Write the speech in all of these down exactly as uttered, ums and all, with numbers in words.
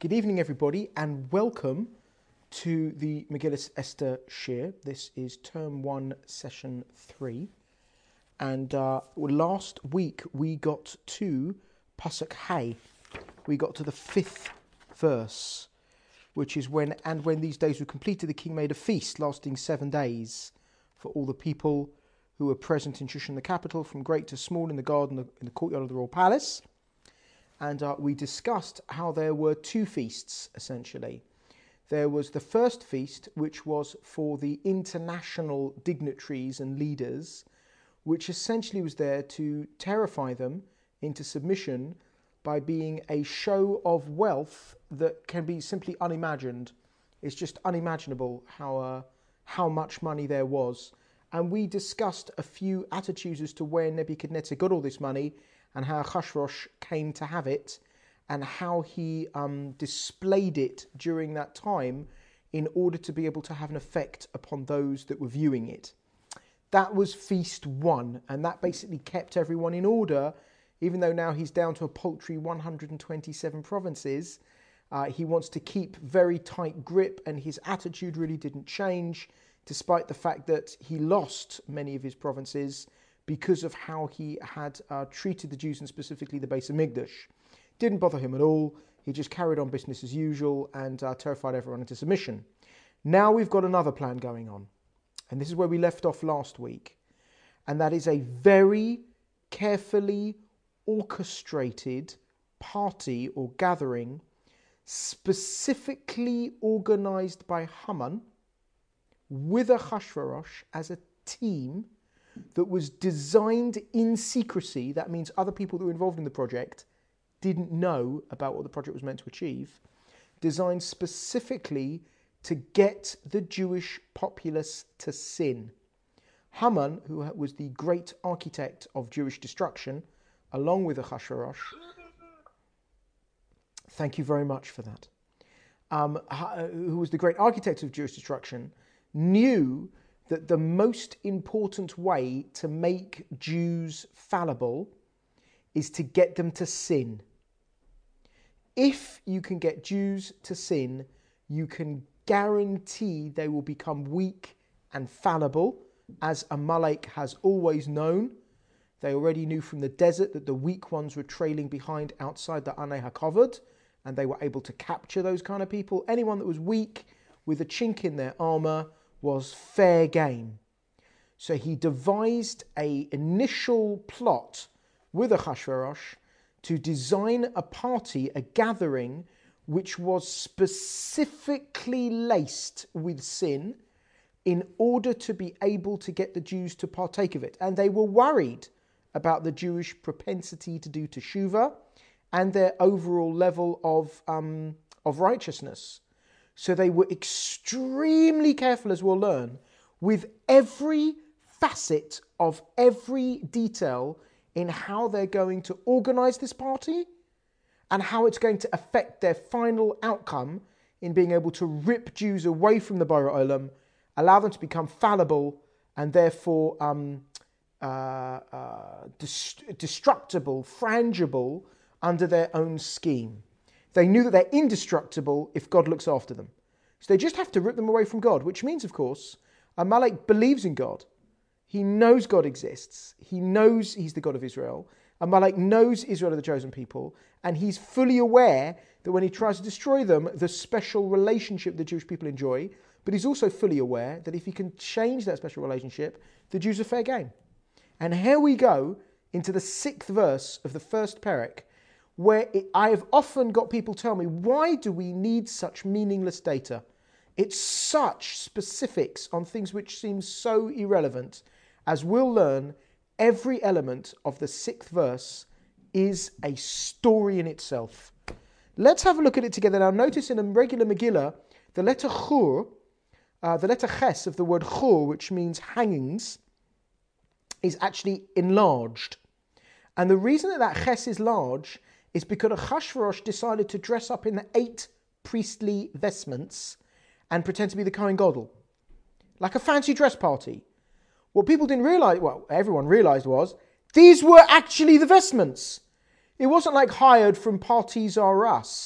Good evening, everybody, and welcome to the Megillas Esther Shir. This is term one, session three. And uh, last week we got to Pasuk Hay. We got to the fifth verse, which is when, and when these days were completed, the king made a feast lasting seven days for all the people who were present in Shushan the capital, from great to small, in the garden, in the courtyard of the royal palace. And uh, we discussed how there were two feasts, essentially. There was the first feast, which was for the international dignitaries and leaders, which essentially was there to terrify them into submission by being a show of wealth that can be simply unimagined. It's just unimaginable how uh, how much money there was. And we discussed a few attitudes as to where Nebuchadnezzar got all this money, and how Achashverosh came to have it, and how he um, displayed it during that time in order to be able to have an effect upon those that were viewing it. That was feast one, and that basically kept everyone in order, even though now he's down to a paltry one hundred twenty-seven provinces. Uh, he wants to keep very tight grip, and his attitude really didn't change, despite the fact that he lost many of his provinces because of how he had uh, treated the Jews, and specifically the Beis Hamikdash. Didn't bother him at all. He just carried on business as usual and uh, terrified everyone into submission. Now we've got another plan going on. And this is where we left off last week. And that is a very carefully orchestrated party or gathering, specifically organized by Haman with Achashverosh as a team that was designed in secrecy. That means other people that were involved in the project didn't know about what the project was meant to achieve. Designed specifically to get the Jewish populace to sin. Haman, who was the great architect of Jewish destruction, along with Achashverosh, thank you very much for that, um, who was the great architect of Jewish destruction, knew that the most important way to make Jews fallible is to get them to sin. If you can get Jews to sin, you can guarantee they will become weak and fallible, as Amalek has always known. They already knew from the desert that the weak ones were trailing behind outside the Anei HaKavod, and they were able to capture those kind of people. Anyone that was weak with a chink in their armor was fair game. So he devised an initial plot with Achashverosh to design a party, a gathering, which was specifically laced with sin in order to be able to get the Jews to partake of it. And they were worried about the Jewish propensity to do teshuvah and their overall level of, um, of righteousness. So they were extremely careful, as we'll learn, with every facet of every detail in how they're going to organize this party and how it's going to affect their final outcome in being able to rip Jews away from the Borei Olam, allow them to become fallible and therefore um, uh, uh, dest- destructible, frangible under their own scheme. They knew that they're indestructible if God looks after them. So they just have to rip them away from God, which means, of course, Amalek believes in God. He knows God exists. He knows he's the God of Israel. Amalek knows Israel are the chosen people, and he's fully aware that when he tries to destroy them, the special relationship the Jewish people enjoy, but he's also fully aware that if he can change that special relationship, the Jews are fair game. And here we go into the sixth verse of the first perek, where it, I have often got people tell me, why do we need such meaningless data? It's such specifics on things which seem so irrelevant. As we'll learn, every element of the sixth verse is a story in itself. Let's have a look at it together. Now notice in a regular Megillah, the letter Chur, uh, the letter Ches of the word Chur, which means hangings, is actually enlarged. And the reason that that Ches is large is because Achashverosh decided to dress up in the eight priestly vestments and pretend to be the Kohen Gadol, like a fancy dress party. What people didn't realize, well, everyone realized was, these were actually the vestments. It wasn't like hired from Parties R Us.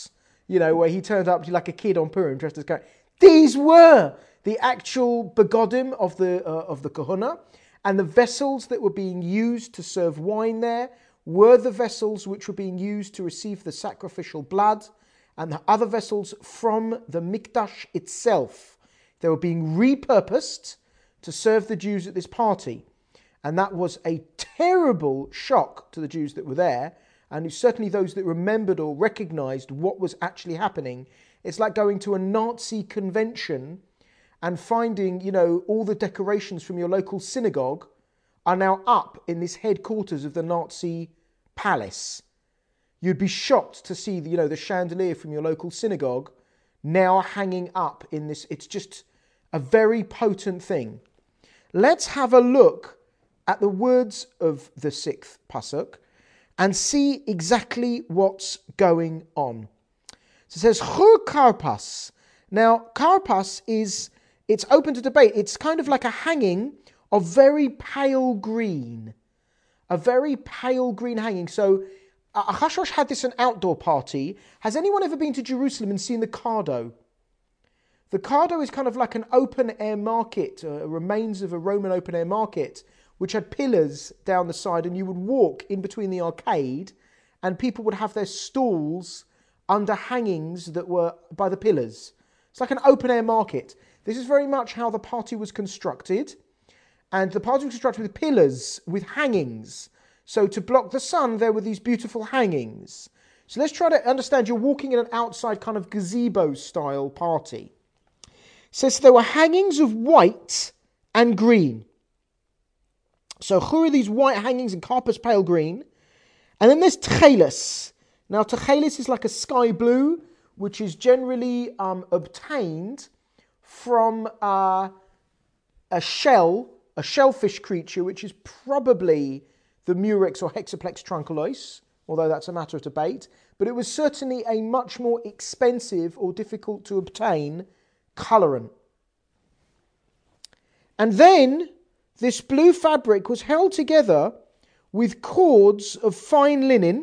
you know, where he turned up like a kid on Purim dressed as a These were the actual begodim of the uh, of the kahuna, and the vessels that were being used to serve wine there were the vessels which were being used to receive the sacrificial blood, and the other vessels from the mikdash itself. They were being repurposed to serve the Jews at this party. And that was a terrible shock to the Jews that were there, and certainly those that remembered or recognized what was actually happening. It's like going to a Nazi convention and finding, you know, all the decorations from your local synagogue are now up in this headquarters of the Nazi palace. You'd be shocked to see, the, you know, the chandelier from your local synagogue now hanging up in this. It's just a very potent thing. Let's have a look at the words of the sixth pasuk and see exactly what's going on. So it says, Chur karpas. Now, karpas is, it's open to debate. It's kind of like a hanging of very pale green. A very pale green hanging. So, uh, Achashverosh had this an outdoor party. Has anyone ever been to Jerusalem and seen the Cardo? The Cardo is kind of like an open-air market, uh, remains of a Roman open-air market, which had pillars down the side, and you would walk in between the arcade, and people would have their stalls under hangings that were by the pillars. It's like an open-air market. This is very much how the party was constructed, and the party was constructed with pillars, with hangings. So to block the sun, there were these beautiful hangings. So let's try to understand, you're walking in an outside kind of gazebo-style party. It says there were hangings of white and green. So who are these white hangings in karpas pale green? And then there's tchelis. Now tchelis is like a sky blue, which is generally um, obtained from uh, a shell, a shellfish creature, which is probably the murex or hexaplex trunculois, although that's a matter of debate. But it was certainly a much more expensive or difficult to obtain colorant. And then this blue fabric was held together with cords of fine linen.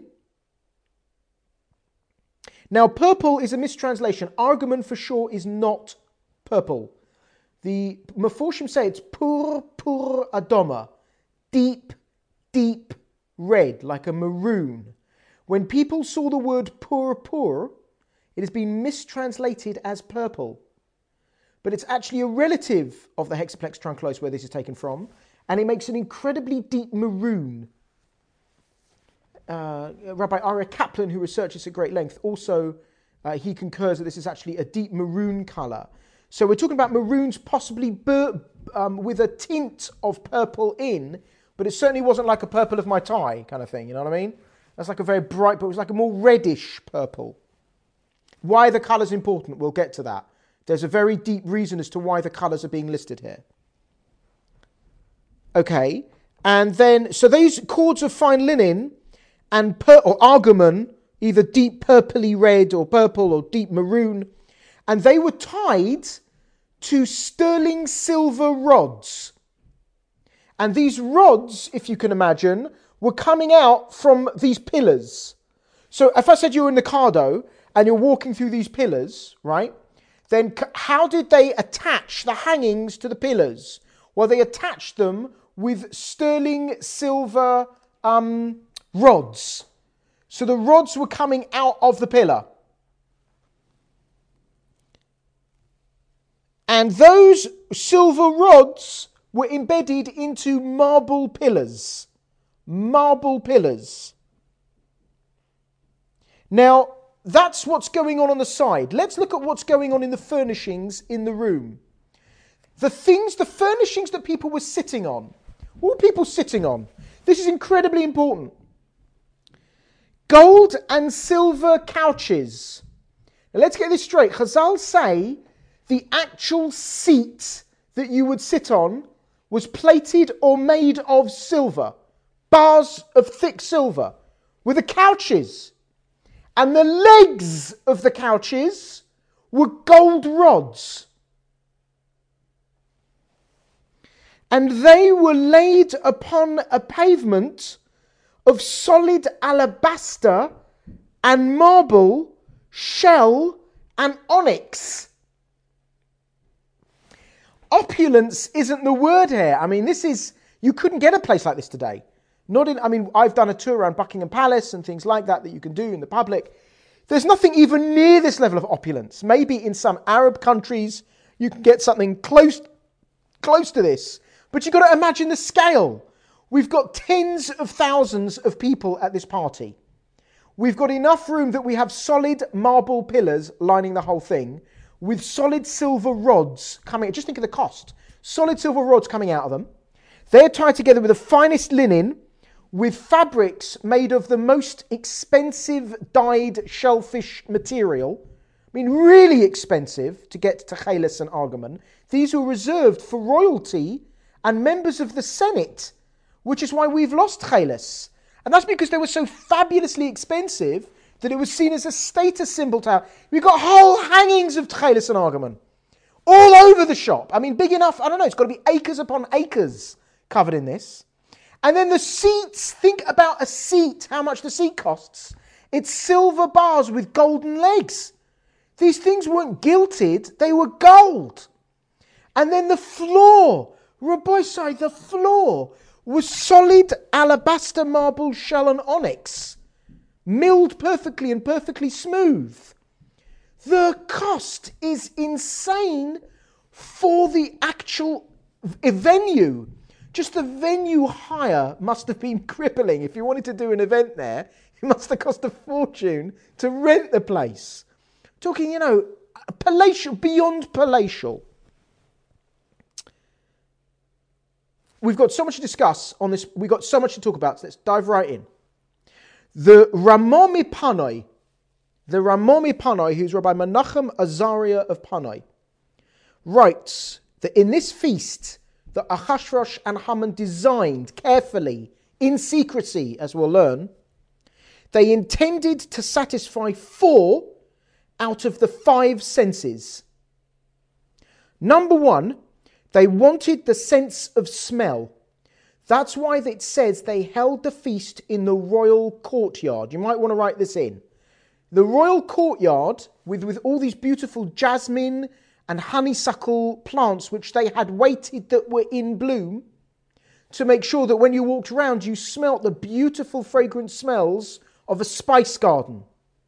Now, purple is a mistranslation. Argument for sure is not purple. The Meforshim say it's pur pur adoma, deep, deep red, like a maroon. When people saw the word purpur, it has been mistranslated as purple. But it's actually a relative of the hexaplex trunculois where this is taken from, and it makes an incredibly deep maroon. Uh, Rabbi Aryeh Kaplan, who researches at great length, also uh, he concurs that this is actually a deep maroon colour. So we're talking about maroons possibly bur- um, with a tint of purple in, but it certainly wasn't like a purple of my tie kind of thing, you know what I mean? That's like a very bright, but it was like a more reddish purple. Why the colour's important, we'll get to that. There's a very deep reason as to why the colours are being listed here. Okay, and then, so these cords of fine linen and per, or argument, either deep purpley red or purple or deep maroon, and they were tied to sterling silver rods. And these rods, if you can imagine, were coming out from these pillars. So if I said you were in the Cardo and you're walking through these pillars, right? Then how did they attach the hangings to the pillars? Well, they attached them with sterling silver um, rods. So the rods were coming out of the pillar. And those silver rods were embedded into marble pillars. Marble pillars. Now, that's what's going on on the side. Let's look at what's going on in the furnishings in the room. The things, the furnishings that people were sitting on. What were people sitting on? This is incredibly important. Gold and silver couches. Now let's get this straight. Chazal say the actual seat that you would sit on was plated or made of silver. Bars of thick silver. With the couches. And the legs of the couches were gold rods. And they were laid upon a pavement of solid alabaster and marble shell, and onyx. Opulence isn't the word here. I mean, this is, you couldn't get a place like this today. Not in, I mean, I've done a tour around Buckingham Palace and things like that that you can do in the public. There's nothing even near this level of opulence. Maybe in some Arab countries you can get something close, close to this. But you've got to imagine the scale. We've got tens of thousands of people at this party. We've got enough room that we have solid marble pillars lining the whole thing with solid silver rods coming. Just think of the cost. Solid silver rods coming out of them. They're tied together with the finest linen, with fabrics made of the most expensive dyed shellfish material. I mean, really expensive to get to Chelis and Argaman. These were reserved for royalty and members of the Senate, which is why we've lost Chelis. And that's because they were so fabulously expensive that it was seen as a status symbol to have. We've got whole hangings of Chelis and Argaman all over the shop. I mean, big enough, I don't know, it's got to be acres upon acres covered in this. And then the seats, think about a seat, how much the seat costs. It's silver bars with golden legs. These things weren't gilted, they were gold. And then the floor, Rabbosai, the floor was solid alabaster, marble, shell and onyx, milled perfectly and perfectly smooth. The cost is insane for the actual venue. Just the venue hire must have been crippling. If you wanted to do an event there, it must have cost a fortune to rent the place. Talking, you know, palatial, beyond palatial. We've got so much to discuss on this. We've got so much to talk about. So let's dive right in. The Ramomi Panoi, the Ramomi Panoi, who's Rabbi Menachem Azariah of Panoi, writes that in this feast that Achashverosh and Haman designed carefully, in secrecy, as we'll learn, they intended to satisfy four out of the five senses. Number one, they wanted the sense of smell. That's why it says they held the feast in the royal courtyard. You might want to write this in. The royal courtyard, with, with all these beautiful jasmine and honeysuckle plants which they had waited that were in bloom, to make sure that when you walked around you smelt the beautiful fragrant smells of a spice garden.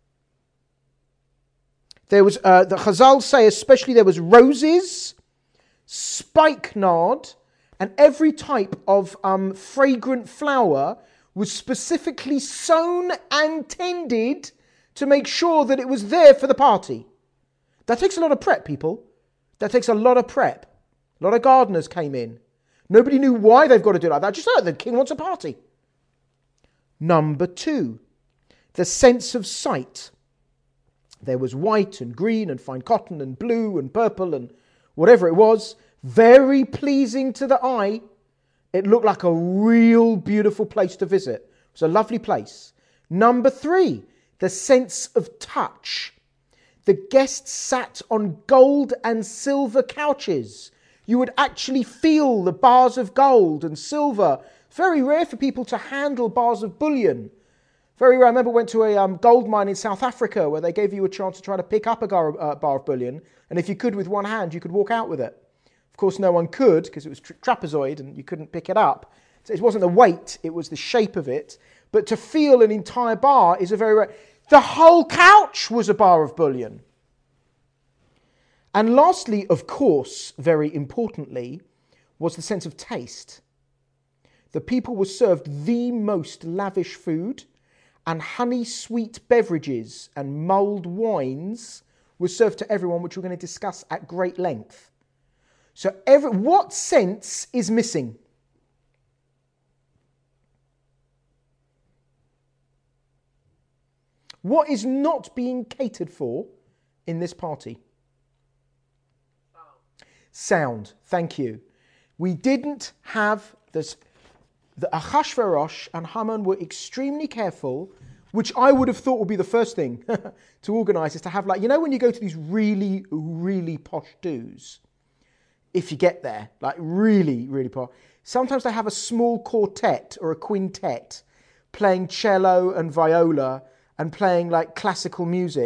There was, uh, the Chazal say especially there was roses, spikenard, and every type of um, fragrant flower was specifically sown and tended to make sure that it was there for the party. That takes a lot of prep, people. That takes a lot of prep. A lot of gardeners came in. Nobody knew why they've got to do it like that. Just like the king wants a party. Number two, the sense of sight. There was white and green and fine cotton and blue and purple and whatever it was. Very pleasing to the eye. It looked like a real beautiful place to visit. It was a lovely place. Number three, the sense of touch. The guests sat on gold and silver couches. You would actually feel the bars of gold and silver. Very rare for people to handle bars of bullion. Very rare. I remember I went to a um, gold mine in South Africa where they gave you a chance to try to pick up a gar- uh, bar of bullion. And if you could with one hand, you could walk out with it. Of course, no one could because it was tra- trapezoid and you couldn't pick it up. So it wasn't the weight, it was the shape of it. But to feel an entire bar is a very rare... The whole couch was a bar of bullion. And lastly, of course, very importantly, was the sense of taste. The people were served the most lavish food, and honey-sweet beverages and mulled wines were served to everyone, which we're going to discuss at great length. So every, what sense is missing? What is not being catered for in this party? Sound. Thank you. We didn't have this. The Achashverosh and Haman were extremely careful, which I would have thought would be the first thing to organise, is to have, like, you know when you go to these really, really posh do's, if you get there, like really, really posh, sometimes they have a small quartet or a quintet playing cello and viola and playing like classical music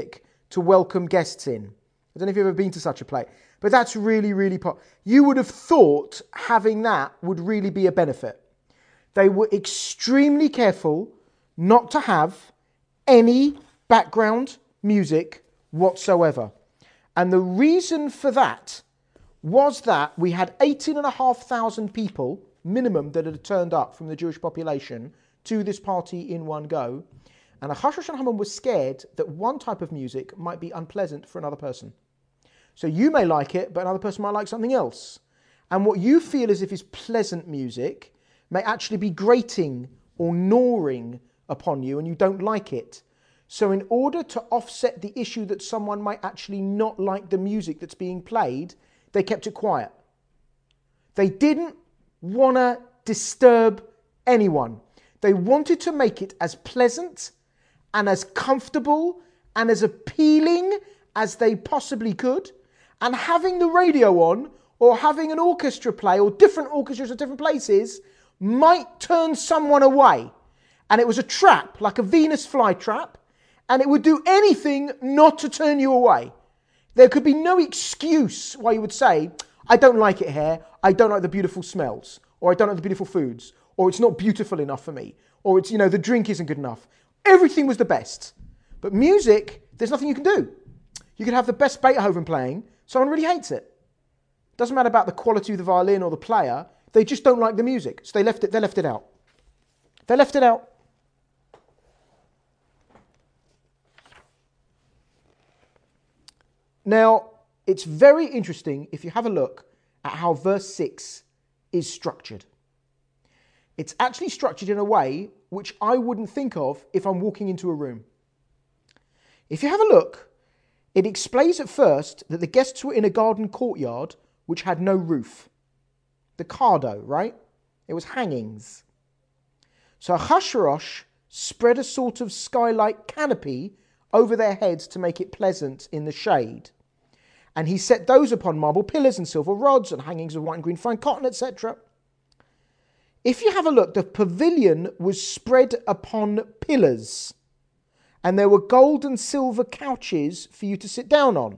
to welcome guests in. I don't know if you've ever been to such a place, but that's really, really popular. You would have thought having that would really be a benefit. They were extremely careful not to have any background music whatsoever. And the reason for that was that we had eighteen and a half thousand people, minimum, that had turned up from the Jewish population to this party in one go. And Achashverosh and Haman were scared that one type of music might be unpleasant for another person. So you may like it, but another person might like something else. And what you feel as if is pleasant music may actually be grating or gnawing upon you, and you don't like it. So in order to offset the issue that someone might actually not like the music that's being played, they kept it quiet. They didn't want to disturb anyone. They wanted to make it as pleasant and as comfortable and as appealing as they possibly could. And having the radio on or having an orchestra play or different orchestras at different places might turn someone away. And it was a trap, like a Venus flytrap, and it would do anything not to turn you away. There could be no excuse why you would say, I don't like it here, I don't like the beautiful smells, or I don't like the beautiful foods, or it's not beautiful enough for me, or it's, you know, the drink isn't good enough. Everything was the best. But music, there's nothing you can do. You could have the best Beethoven playing, someone really hates it. Doesn't matter about the quality of the violin or the player, they just don't like the music. So they left it, they left it out. They left it out. Now, it's very interesting if you have a look at how verse six is structured. It's actually structured in a way which I wouldn't think of if I'm walking into a room. If you have a look, it explains at first that the guests were in a garden courtyard which had no roof. The cardo, right? It was hangings. So Achashverosh spread a sort of skylight canopy over their heads to make it pleasant in the shade. And he set those upon marble pillars and silver rods and hangings of white and green fine cotton, et cetera. If you have a look, the pavilion was spread upon pillars, and there were gold and silver couches for you to sit down on.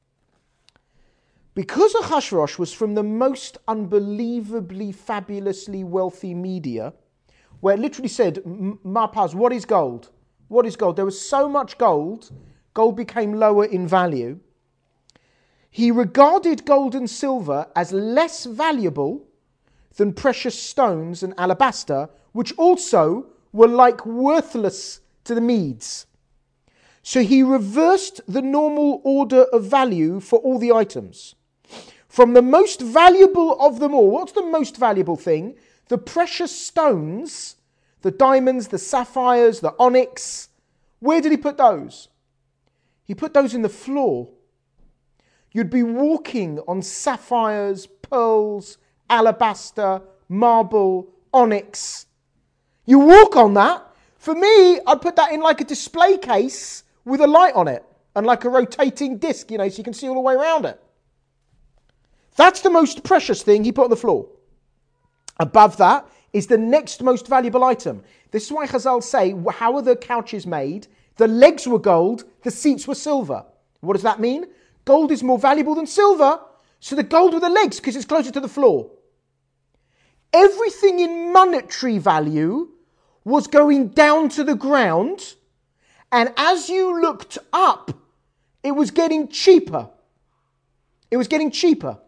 Because Achashverosh was from the most unbelievably, fabulously wealthy media, where it literally said, Mapaz, what is gold? What is gold? There was so much gold, gold became lower in value. He regarded gold and silver as less valuable than precious stones and alabaster, which also were like worthless to the Medes. So he reversed the normal order of value for all the items. From the most valuable of them all, what's the most valuable thing? The precious stones, the diamonds, the sapphires, the onyx. Where did he put those? He put those in the floor. You'd be walking on sapphires, pearls, alabaster, marble, onyx. You walk on that. For me, I'd put that in like a display case with a light on it and like a rotating disc, you know, so you can see all the way around it. That's the most precious thing he put on the floor. Above that is the next most valuable item. This is why Chazal say, how are the couches made? The legs were gold, the seats were silver. What does that mean? Gold is more valuable than silver, so the gold were the legs because it's closer to the floor. Everything in monetary value was going down to the ground, and as you looked up, it was getting cheaper. It was getting cheaper.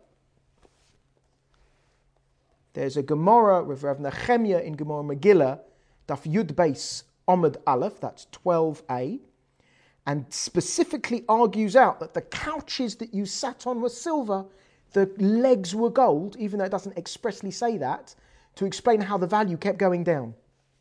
There's a Gemara with Rav Nehemiah in Gemara Megillah, Daf Yud Beis Omid Aleph, that's twelve a, and specifically argues out that the couches that you sat on were silver, the legs were gold, even though it doesn't expressly say that, to explain how the value kept going down.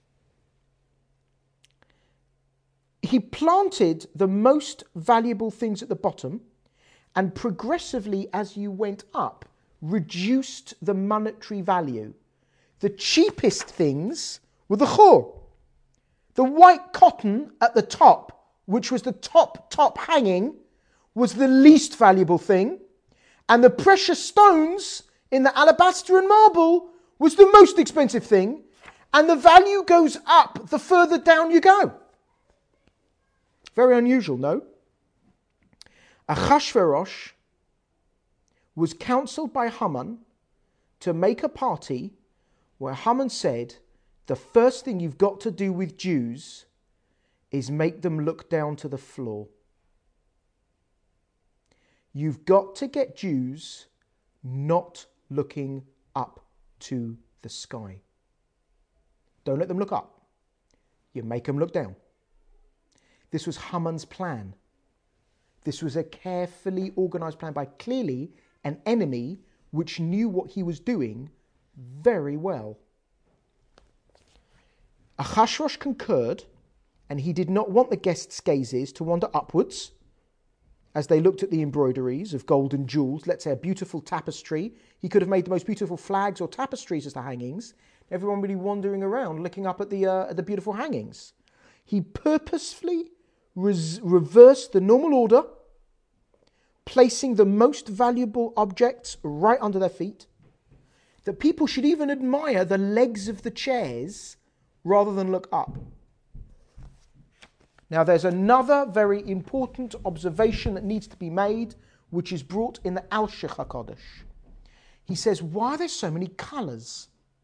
He planted the most valuable things at the bottom, and progressively as you went up, reduced the monetary value. The cheapest things were the chor. The white cotton at the top, which was the top, top hanging, was the least valuable thing. And the precious stones in the alabaster and marble was the most expensive thing. And the value goes up the further down you go. Very unusual, no? Achashverosh was counseled by Haman to make a party where Haman said, the first thing you've got to do with Jews is make them look down to the floor. You've got to get Jews not looking up to the sky. Don't let them look up. You make them look down. This was Haman's plan. This was a carefully organized plan by clearly an enemy which knew what he was doing very well. Achashverosh concurred, and he did not want the guests' gazes to wander upwards as they looked at the embroideries of gold and jewels, let's say a beautiful tapestry. He could have made the most beautiful flags or tapestries as the hangings. Everyone really wandering around looking up at the, uh, at the beautiful hangings. He purposefully res- reversed the normal order, placing the most valuable objects right under their feet, that people should even admire the legs of the chairs rather than look up. Now, there's another very important observation that needs to be made, which is brought in the Alshich HaKodesh. He says, why are there so many colours?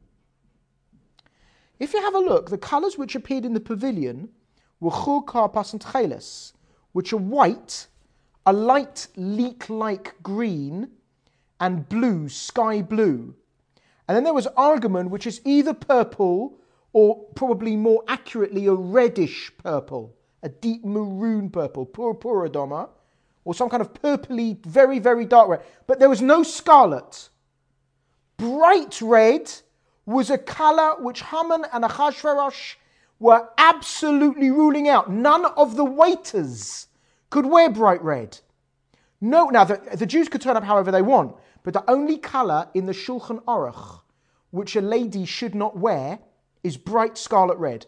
If you have a look, the colours which appeared in the pavilion were chur, karpas, and tcheles, which are white, a light leek-like green, and blue, sky blue. And then there was argamon, which is either purple or probably more accurately a reddish purple, a deep maroon purple, purpuradoma, or some kind of purpley, very, very dark red. But there was no scarlet. Bright red was a colour which Haman and Achashverosh were absolutely ruling out. None of the waiters could wear bright red. No, now the, the Jews could turn up however they want, but the only colour in the Shulchan Aruch which a lady should not wear is bright scarlet red.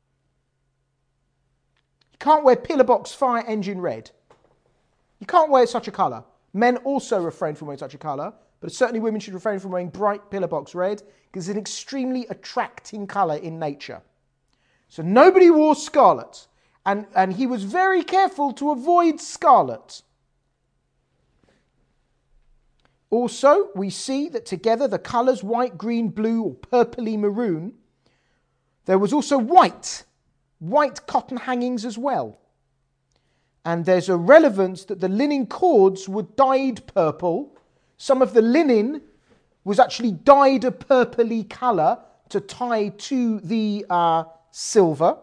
You can't wear pillar box fire engine red. You can't wear such a colour. Men also refrain from wearing such a colour, but certainly women should refrain from wearing bright pillar box red because it's an extremely attracting colour in nature. So nobody wore scarlet, and, and he was very careful to avoid scarlet. Also, we see that together the colours white, green, blue, or purpley maroon, there was also white, white cotton hangings as well. And there's a relevance that the linen cords were dyed purple. Some of the linen was actually dyed a purpley colour to tie to the uh, silver.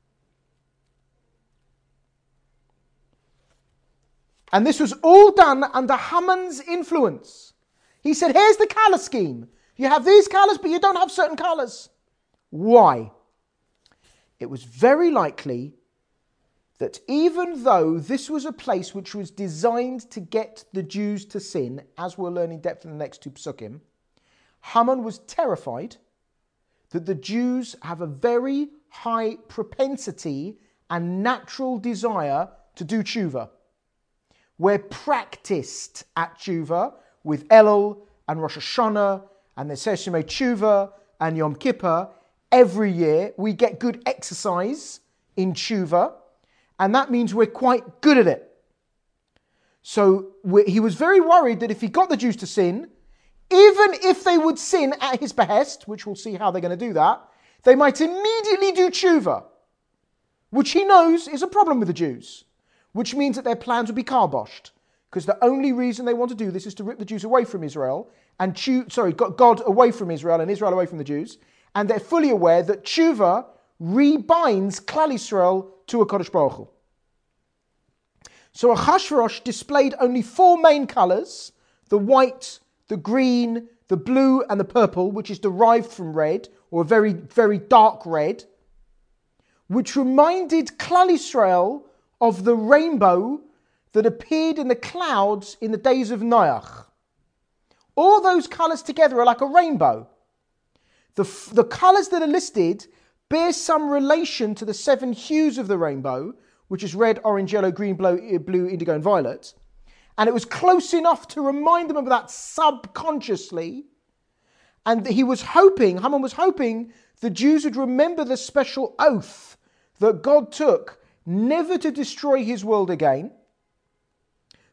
And this was all done under Haman's influence. He said, here's the colour scheme. You have these colours, but you don't have certain colours. Why? It was very likely that even though this was a place which was designed to get the Jews to sin, as we'll learn in depth in the next two psukim, Haman was terrified that the Jews have a very high propensity and natural desire to do tshuva. We're practiced at tshuva with Elul and Rosh Hashanah and the Seder Yemei Tshuva and Yom Kippur. Every year we get good exercise in tshuva, and that means we're quite good at it. So he was very worried that if he got the Jews to sin, even if they would sin at his behest, which we'll see how they're going to do that, they might immediately do tshuva, which he knows is a problem with the Jews. Which means that their plans would be karboshed, because the only reason they want to do this is to rip the Jews away from Israel, and chew, sorry, God away from Israel and Israel away from the Jews, and they're fully aware that tshuva rebinds Klal Yisrael to a Kodesh Baruch Hu. So Achashverosh displayed only four main colours, the white, the green, the blue, and the purple, which is derived from red, or a very, very dark red, which reminded Klal Yisrael of the rainbow that appeared in the clouds in the days of Noach. All those colours together are like a rainbow. The, the colours that are listed bear some relation to the seven hues of the rainbow, which is red, orange, yellow, green, blue, blue, indigo, and violet. And it was close enough to remind them of that subconsciously. And he was hoping, Haman was hoping, the Jews would remember the special oath that God took never to destroy his world again,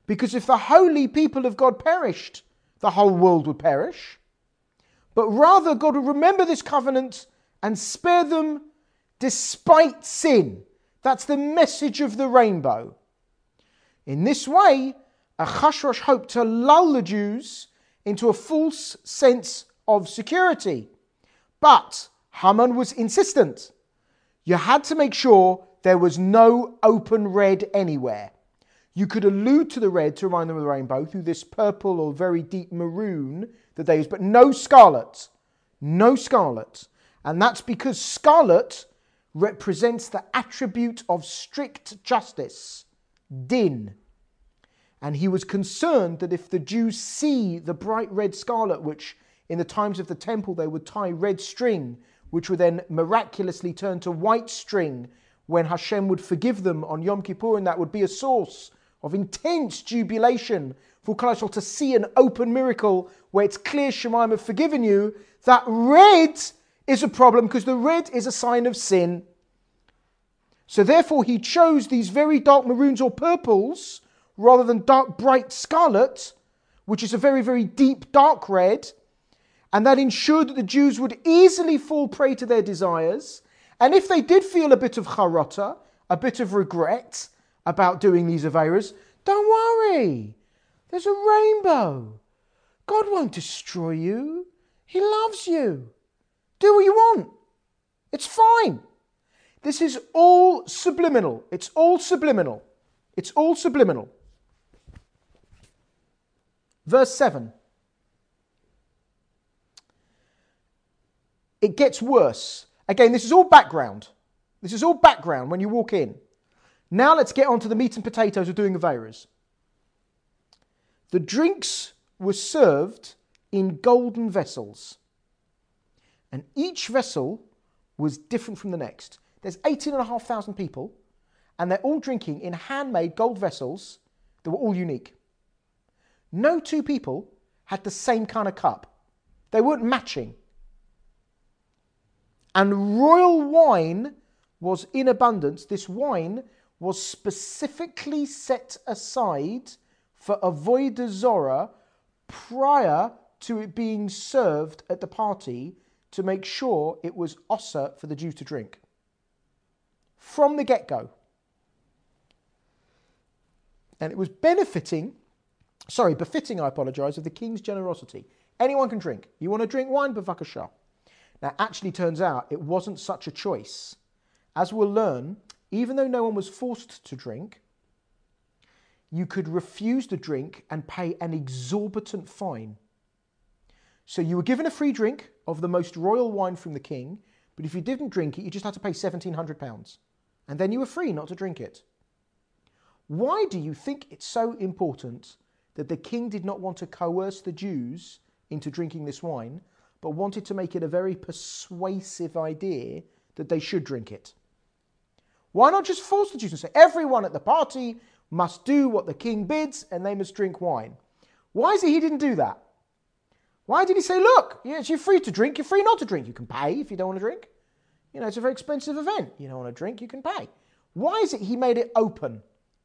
Because if the holy people of God perished, the whole world would perish. But rather, God would remember this covenant and spare them despite sin. That's the message of the rainbow. In this way, Achashverosh hoped to lull the Jews into a false sense of security. But Haman was insistent. You had to make sure there was no open red anywhere. You could allude to the red to remind them of the rainbow through this purple or very deep maroon that they use, but no scarlet. No scarlet. And that's because scarlet represents the attribute of strict justice, din. And he was concerned that if the Jews see the bright red scarlet, which in the times of the temple they would tie red string, which would then miraculously turn to white string when Hashem would forgive them on Yom Kippur, and that would be a source of intense jubilation for Klal Yisrael to see an open miracle where it's clear Shemaim have forgiven you. That red is a problem because the red is a sign of sin. So therefore he chose these very dark maroons or purples rather than dark bright scarlet, which is a very, very deep dark red. And that ensured that the Jews would easily fall prey to their desires. And if they did feel a bit of charata, a bit of regret about doing these Averas, don't worry. There's a rainbow. God won't destroy you. He loves you. Do what you want. It's fine. This is all subliminal. It's all subliminal. It's all subliminal. Verse seven. It gets worse. Again, this is all background. This is all background when you walk in. Now let's get on to the meat and potatoes of doing Averas. The drinks were served in golden vessels. And each vessel was different from the next. There's eighteen and a half thousand people, and they're all drinking in handmade gold vessels that were all unique. No two people had the same kind of cup. They weren't matching. And royal wine was in abundance. This wine was specifically set aside for Avodah Zorah prior to it being served at the party to make sure it was osser for the Jews to drink. From the get-go. And it was benefiting, sorry, befitting, I apologise, of the king's generosity. Anyone can drink. You want to drink wine? Bavakasha. Now, actually turns out it wasn't such a choice. As we'll learn, even though no one was forced to drink, you could refuse to drink and pay an exorbitant fine. So you were given a free drink of the most royal wine from the king, but if you didn't drink it, you just had to pay seventeen hundred pounds. And then you were free not to drink it. Why do you think it's so important that the king did not want to coerce the Jews into drinking this wine, but wanted to make it a very persuasive idea that they should drink it? Why not just force the Jews and say, everyone at the party must do what the king bids and they must drink wine? Why is it he didn't do that? Why did he say, look, yes, you're free to drink, you're free not to drink. You can pay if you don't want to drink. You know, it's a very expensive event. You don't want to drink, you can pay. Why is it he made it open?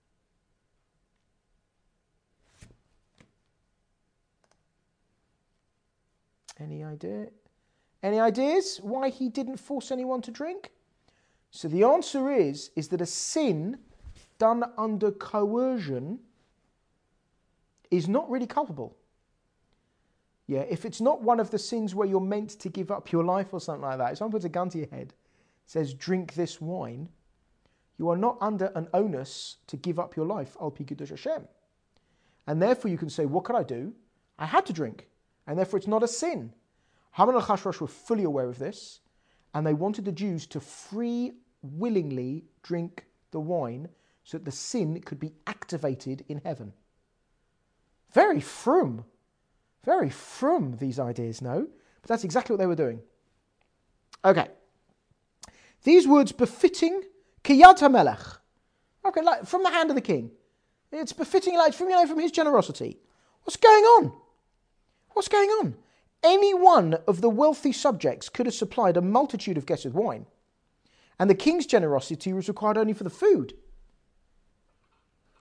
Any idea? Any ideas why he didn't force anyone to drink? So the answer is, is that a sin done under coercion is not really culpable. Yeah, if it's not one of the sins where you're meant to give up your life or something like that, if someone puts a gun to your head, says, drink this wine, you are not under an onus to give up your life, al pi kiddush Hashem. And therefore you can say, what could I do? I had to drink. And therefore it's not a sin. Haman and Achashverosh were fully aware of this, and they wanted the Jews to free willingly drink the wine so that the sin could be activated in heaven. Very frum. Very frum, these ideas, no? But that's exactly what they were doing. Okay. These words befitting Kiyad HaMelech. Okay, like from the hand of the king. It's befitting, like from, you know, from his generosity. What's going on? What's going on? Any one of the wealthy subjects could have supplied a multitude of guests with wine. And the king's generosity was required only for the food.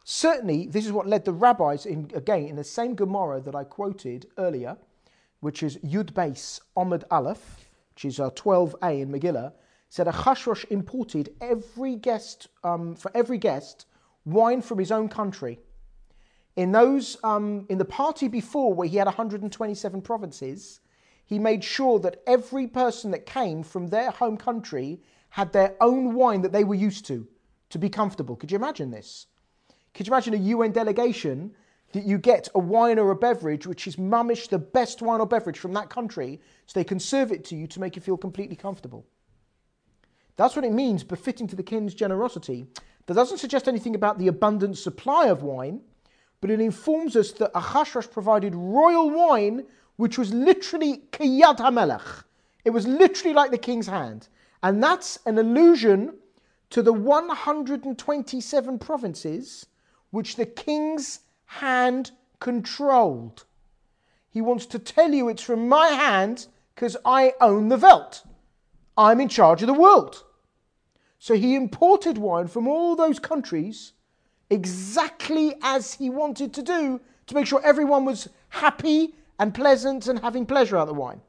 Certainly, this is what led the rabbis, in, again, in the same Gemara that I quoted earlier, which is Yud Beis Omid Aleph, which is uh, twelve a in Megillah, said Achashverosh imported every guest, um, for every guest, wine from his own country. In those, um, in the party before, where he had one hundred twenty-seven provinces, he made sure that every person that came from their home country had their own wine that they were used to, to be comfortable. Could you imagine this? Could you imagine a U N delegation that you get a wine or a beverage which is mamish the best wine or beverage from that country, so they can serve it to you to make you feel completely comfortable? That's what it means, befitting to the king's generosity. That doesn't suggest anything about the abundant supply of wine, but it informs us that Achashverosh provided royal wine, which was literally kiyad hamelech. It was literally like the king's hand. And that's an allusion to the one hundred twenty-seven provinces which the king's hand controlled. He wants to tell you it's from my hand because I own the Welt. I'm in charge of the world. So he imported wine from all those countries exactly as he wanted to do, to make sure everyone was happy and pleasant and having pleasure out of the wine.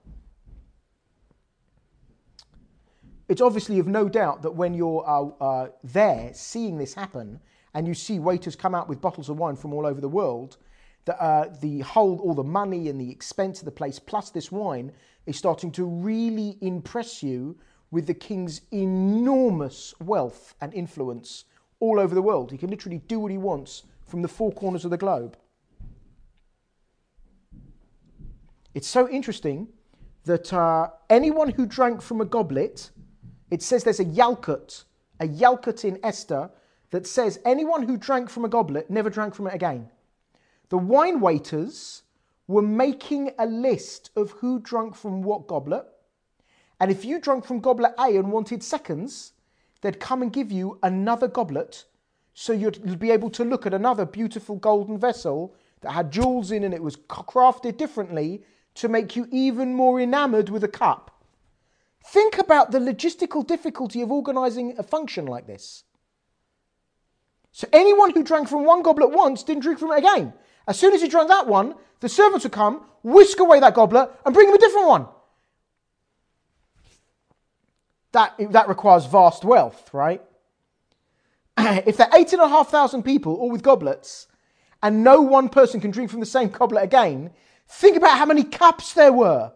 It's obviously of no doubt that when you're uh, uh, there seeing this happen, and you see waiters come out with bottles of wine from all over the world, that uh, the whole, all the money and the expense of the place, plus this wine, is starting to really impress you with the king's enormous wealth and influence all over the world. He can literally do what he wants from the four corners of the globe. It's so interesting that uh, anyone who drank from a goblet, it says there's a Yalkut, a Yalkut in Esther, that says anyone who drank from a goblet never drank from it again. The wine waiters were making a list of who drank from what goblet, and if you drank from goblet A and wanted seconds, they'd come and give you another goblet, so you'd, you'd be able to look at another beautiful golden vessel that had jewels in and it was crafted differently to make you even more enamored with a cup. Think about the logistical difficulty of organising a function like this. So anyone who drank from one goblet once didn't drink from it again. As soon as he drank that one, the servants would come, whisk away that goblet, and bring him a different one. That, that requires vast wealth, right? If there are eight and a half thousand people, all with goblets, and no one person can drink from the same goblet again, think about how many cups there were.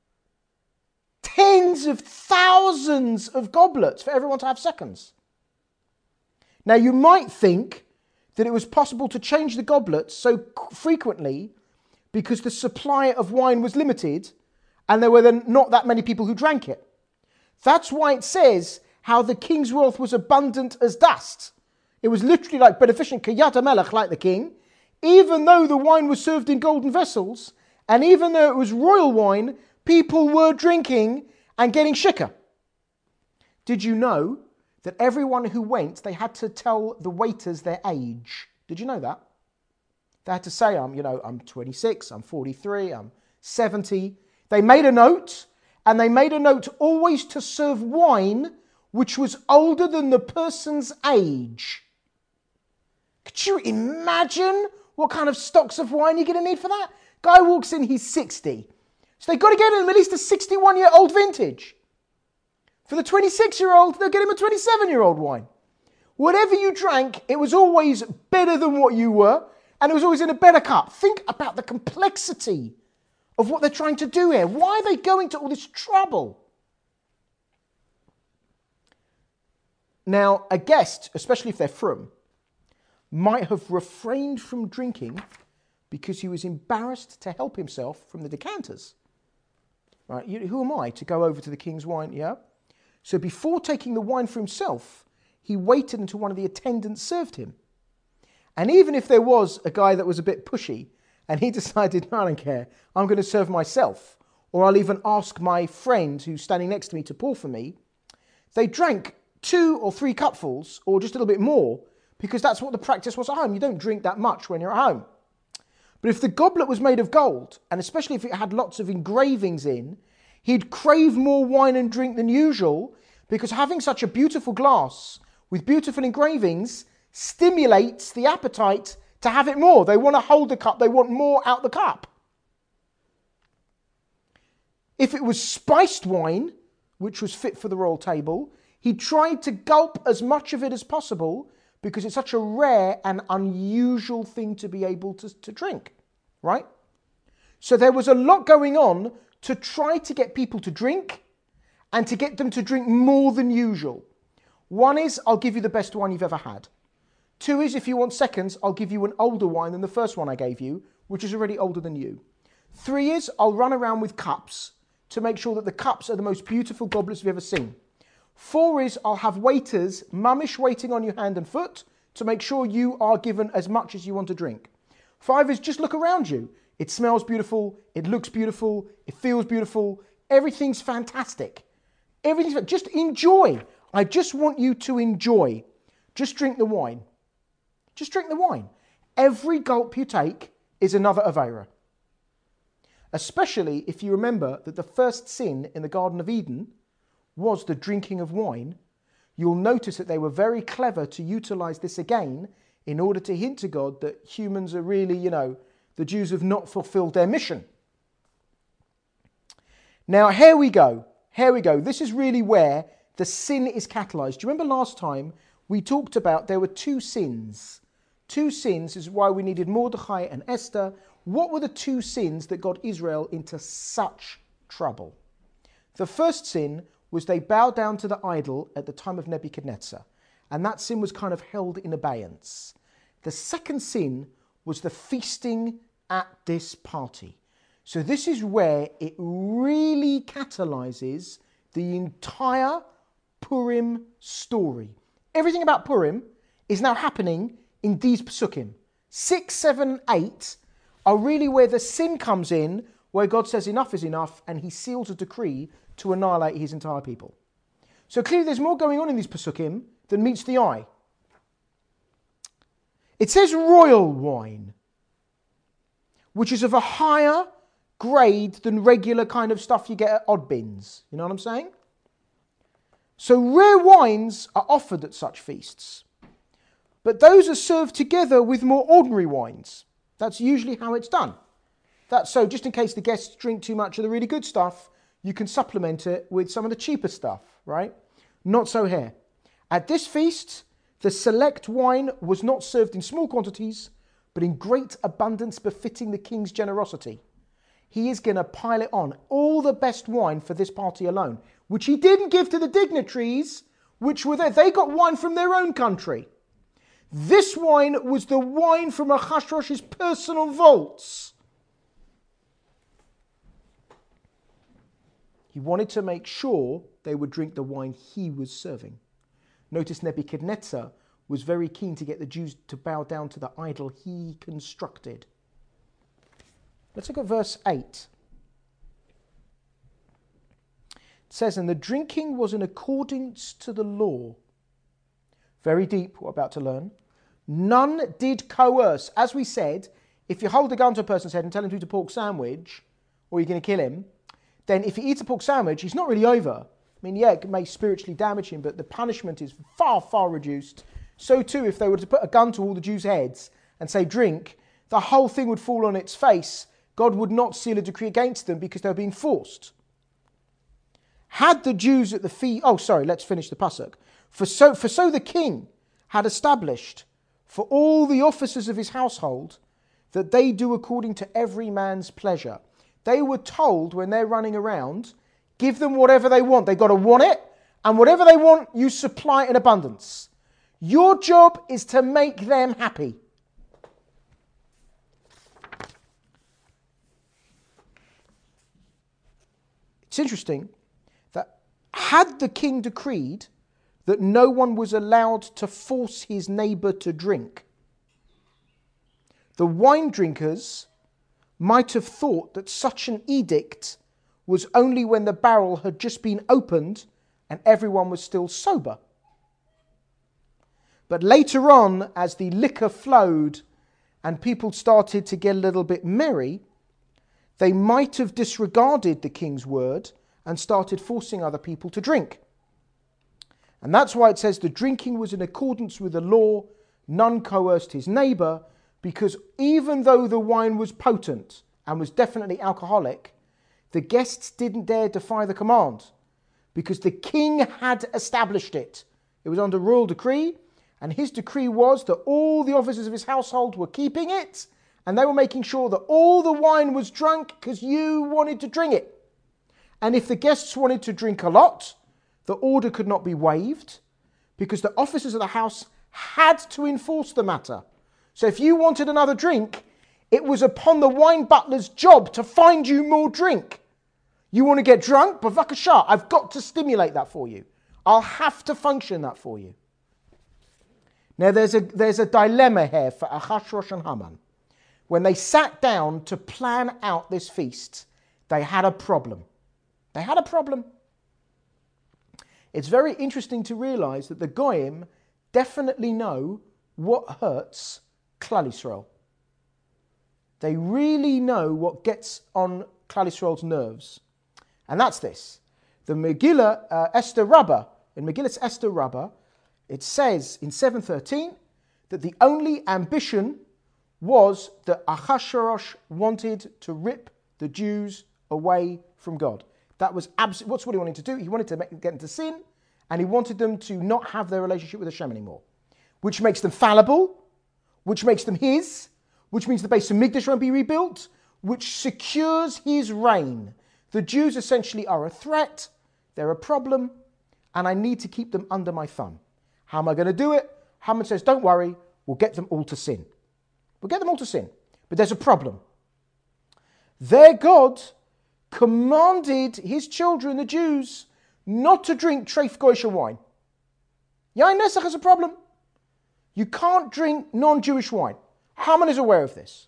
Tens of thousands of goblets for everyone to have seconds. Now, you might think that it was possible to change the goblets so frequently because the supply of wine was limited and there were then not that many people who drank it. That's why it says how the king's wealth was abundant as dust. It was literally like beneficent kiyad hamelech, like the king, even though the wine was served in golden vessels, and even though it was royal wine, people were drinking and getting shikha. Did you know that everyone who went, they had to tell the waiters their age? Did you know that? They had to say, I'm, you know, I'm twenty-six, I'm forty-three, I'm seventy. They made a note, and they made a note always to serve wine which was older than the person's age. Could you imagine what kind of stocks of wine you're going to need for that? Guy walks in, he's sixty. So they've got to get him at least a sixty-one-year-old vintage. For the twenty-six-year-old, they'll get him a twenty-seven-year-old wine. Whatever you drank, it was always better than what you were, and it was always in a better cup. Think about the complexity of what they're trying to do here. Why are they going to all this trouble? Now, a guest, especially if they're frum, might have refrained from drinking because he was embarrassed to help himself from the decanters. Right? You, who am I to go over to the king's wine? Yeah. So before taking the wine for himself, he waited until one of the attendants served him. And even if there was a guy that was a bit pushy, and he decided, no, I don't care, I'm going to serve myself, or I'll even ask my friend who's standing next to me to pour for me, they drank two or three cupfuls, or just a little bit more, because that's what the practice was at home. You don't drink that much when you're at home. But if the goblet was made of gold, and especially if it had lots of engravings in, he'd crave more wine and drink than usual, because having such a beautiful glass with beautiful engravings stimulates the appetite to have it more. They want to hold the cup. They want more out the cup. If it was spiced wine, which was fit for the royal table, he tried to gulp as much of it as possible because it's such a rare and unusual thing to be able to, to drink, right? So there was a lot going on to try to get people to drink and to get them to drink more than usual. One is, I'll give you the best wine you've ever had. Two is, if you want seconds, I'll give you an older wine than the first one I gave you, which is already older than you. Three is, I'll run around with cups to make sure that the cups are the most beautiful goblets you've ever seen. Four is, I'll have waiters, mummish, waiting on your hand and foot to make sure you are given as much as you want to drink. Five is, just look around you. It smells beautiful, it looks beautiful, it feels beautiful, everything's fantastic. Everything's, just enjoy. I just want you to enjoy. Just drink the wine. Just drink the wine. Every gulp you take is another Aveira. Especially if you remember that the first sin in the Garden of Eden was the drinking of wine. You'll notice that they were very clever to utilize this again in order to hint to God that humans are really, you know, the Jews have not fulfilled their mission. Now, here we go. Here we go. This is really where the sin is catalyzed. Do you remember last time we talked about there were two sins? Two sins is why we needed Mordecai and Esther. What were the two sins that got Israel into such trouble? The first sin was they bowed down to the idol at the time of Nebuchadnezzar. And that sin was kind of held in abeyance. The second sin was the feasting at this party. So this is where it really catalyzes the entire Purim story. Everything about Purim is now happening in these Pesukim. Six, seven, eight are really where the sin comes in, where God says enough is enough, and he seals a decree to annihilate his entire people. So clearly there's more going on in these Pesukim than meets the eye. It says royal wine, which is of a higher grade than regular kind of stuff you get at odd bins. You know what I'm saying? So rare wines are offered at such feasts. But those are served together with more ordinary wines. That's usually how it's done. That's so just in case the guests drink too much of the really good stuff, you can supplement it with some of the cheaper stuff, right? Not so here. At this feast, the select wine was not served in small quantities, but in great abundance befitting the king's generosity. He is going to pile it on. All the best wine for this party alone, which he didn't give to the dignitaries, which were there. They got wine from their own country. This wine was the wine from Achashverosh's personal vaults. He wanted to make sure they would drink the wine he was serving. Notice Nebuchadnezzar was very keen to get the Jews to bow down to the idol he constructed. Let's look at verse eight. It says, and the drinking was in accordance to the law. Very deep, we're about to learn. None did coerce. As we said, if you hold a gun to a person's head and tell him to eat a pork sandwich, or you're going to kill him, then if he eats a pork sandwich, he's not really over. I mean, yeah, it may spiritually damage him, but the punishment is far, far reduced. So too, if they were to put a gun to all the Jews' heads and say, drink, the whole thing would fall on its face. God would not seal a decree against them because they were being forced. Had the Jews at the feast... Oh, sorry, let's finish the pasuk. For so, for so the king had established for all the officers of his household that they do according to every man's pleasure. They were told when they're running around, give them whatever they want. They've got to want it, and whatever they want, you supply in abundance. Your job is to make them happy. It's interesting that had the king decreed that no one was allowed to force his neighbour to drink, the wine drinkers might have thought that such an edict was only when the barrel had just been opened and everyone was still sober. But later on, as the liquor flowed and people started to get a little bit merry, they might have disregarded the king's word and started forcing other people to drink. And that's why it says the drinking was in accordance with the law none coerced his neighbour, because even though the wine was potent and was definitely alcoholic, the guests didn't dare defy the command, because the king had established it. It was under royal decree, and his decree was that all the officers of his household were keeping it, and they were making sure that all the wine was drunk because you wanted to drink it. And if the guests wanted to drink a lot, the order could not be waived, because the officers of the house had to enforce the matter. So if you wanted another drink, it was upon the wine butler's job to find you more drink. You want to get drunk? Bavakasha, I've got to stimulate that for you. I'll have to function that for you. Now there's a, there's a dilemma here for Achashverosh and Haman. When they sat down to plan out this feast, they had a problem. They had a problem. It's very interesting to realize that the Goyim definitely know what hurts Klal Yisrael. They really know what gets on Klal Yisrael's nerves. And that's this. The Megillah uh, Esther Rabbah, in Megillah Esther Rabbah, it says in seven thirteen that the only ambition was that Achashverosh wanted to rip the Jews away from God. That was absolutely, what's what he wanted to do? He wanted to make, get them to sin, and he wanted them to not have their relationship with Hashem anymore, which makes them fallible, which makes them his, which means the base of Mikdash won't be rebuilt, which secures his reign. The Jews essentially are a threat, they're a problem, and I need to keep them under my thumb. How am I going to do it? Haman says, don't worry, we'll get them all to sin. We'll get them all to sin. But there's a problem. Their God commanded his children, the Jews, not to drink treif goyish wine. Yain Nesach has a problem. You can't drink non-Jewish wine. Haman is aware of this.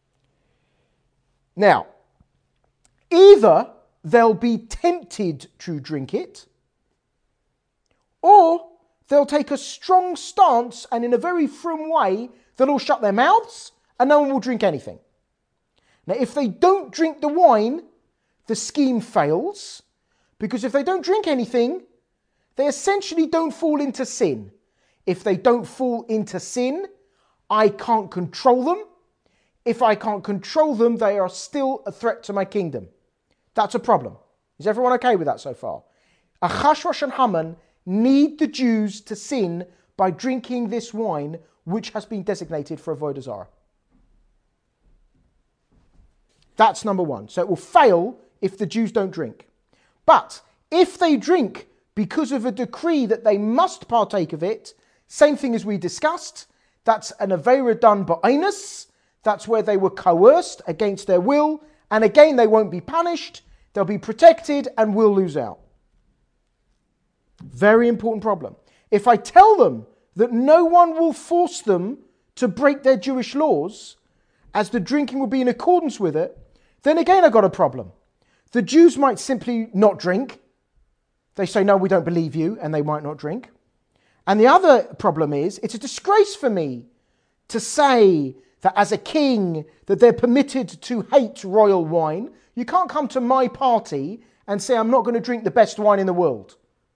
Now, either they'll be tempted to drink it, or they'll take a strong stance and in a very frum way, they'll all shut their mouths and no one will drink anything. Now, if they don't drink the wine, the scheme fails, because if they don't drink anything, they essentially don't fall into sin. If they don't fall into sin, I can't control them. If I can't control them, they are still a threat to my kingdom. That's a problem. Is everyone okay with that so far? Achashverosh and Haman need the Jews to sin by drinking this wine, which has been designated for Avodah Zarah. That's number one. So it will fail if the Jews don't drink. But if they drink because of a decree that they must partake of it, same thing as we discussed, that's an Aveira done ba'inus, that's where they were coerced against their will, and again they won't be punished, they'll be protected and will lose out. Very important problem. If I tell them that no one will force them to break their Jewish laws, as the drinking will be in accordance with it, then again I've got a problem. The Jews might simply not drink. They say, no, we don't believe you, and they might not drink. And the other problem is, it's a disgrace for me to say that as a king, that they're permitted to hate royal wine. You can't come to my party and say, I'm not going to drink the best wine in the world.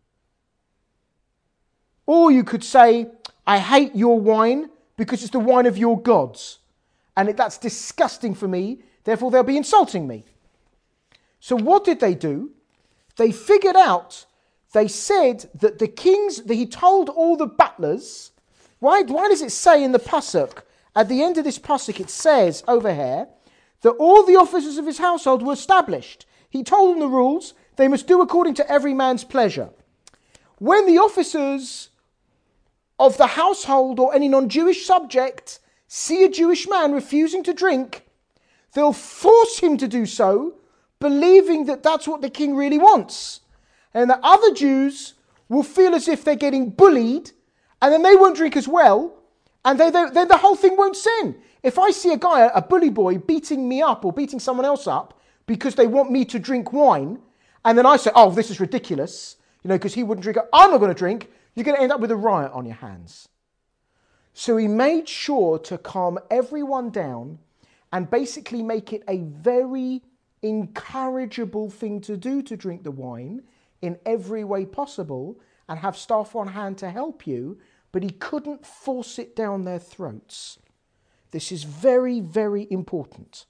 Or you could say, I hate your wine because it's the wine of your gods. And it, that's disgusting for me, therefore they'll be insulting me. So what did they do? They figured out, they said that the kings, that he told all the butlers, why, why does it say in the pasuk, at the end of this pasuk it says over here, that all the officers of his household were established. He told them the rules, they must do according to every man's pleasure. When the officers of the household or any non-Jewish subject see a Jewish man refusing to drink, they'll force him to do so, believing that that's what the king really wants. And the other Jews will feel as if they're getting bullied, and then they won't drink as well, and they, they, then the whole thing won't sin. If I see a guy, a bully boy, beating me up or beating someone else up because they want me to drink wine, and then I say, oh, this is ridiculous, you know, because he wouldn't drink it, I'm not going to drink, you're going to end up with a riot on your hands. So he made sure to calm everyone down and basically make it a very encourageable thing to do to drink the wine in every way possible and have staff on hand to help you. but he couldn't force it down their throats. This is very, very important.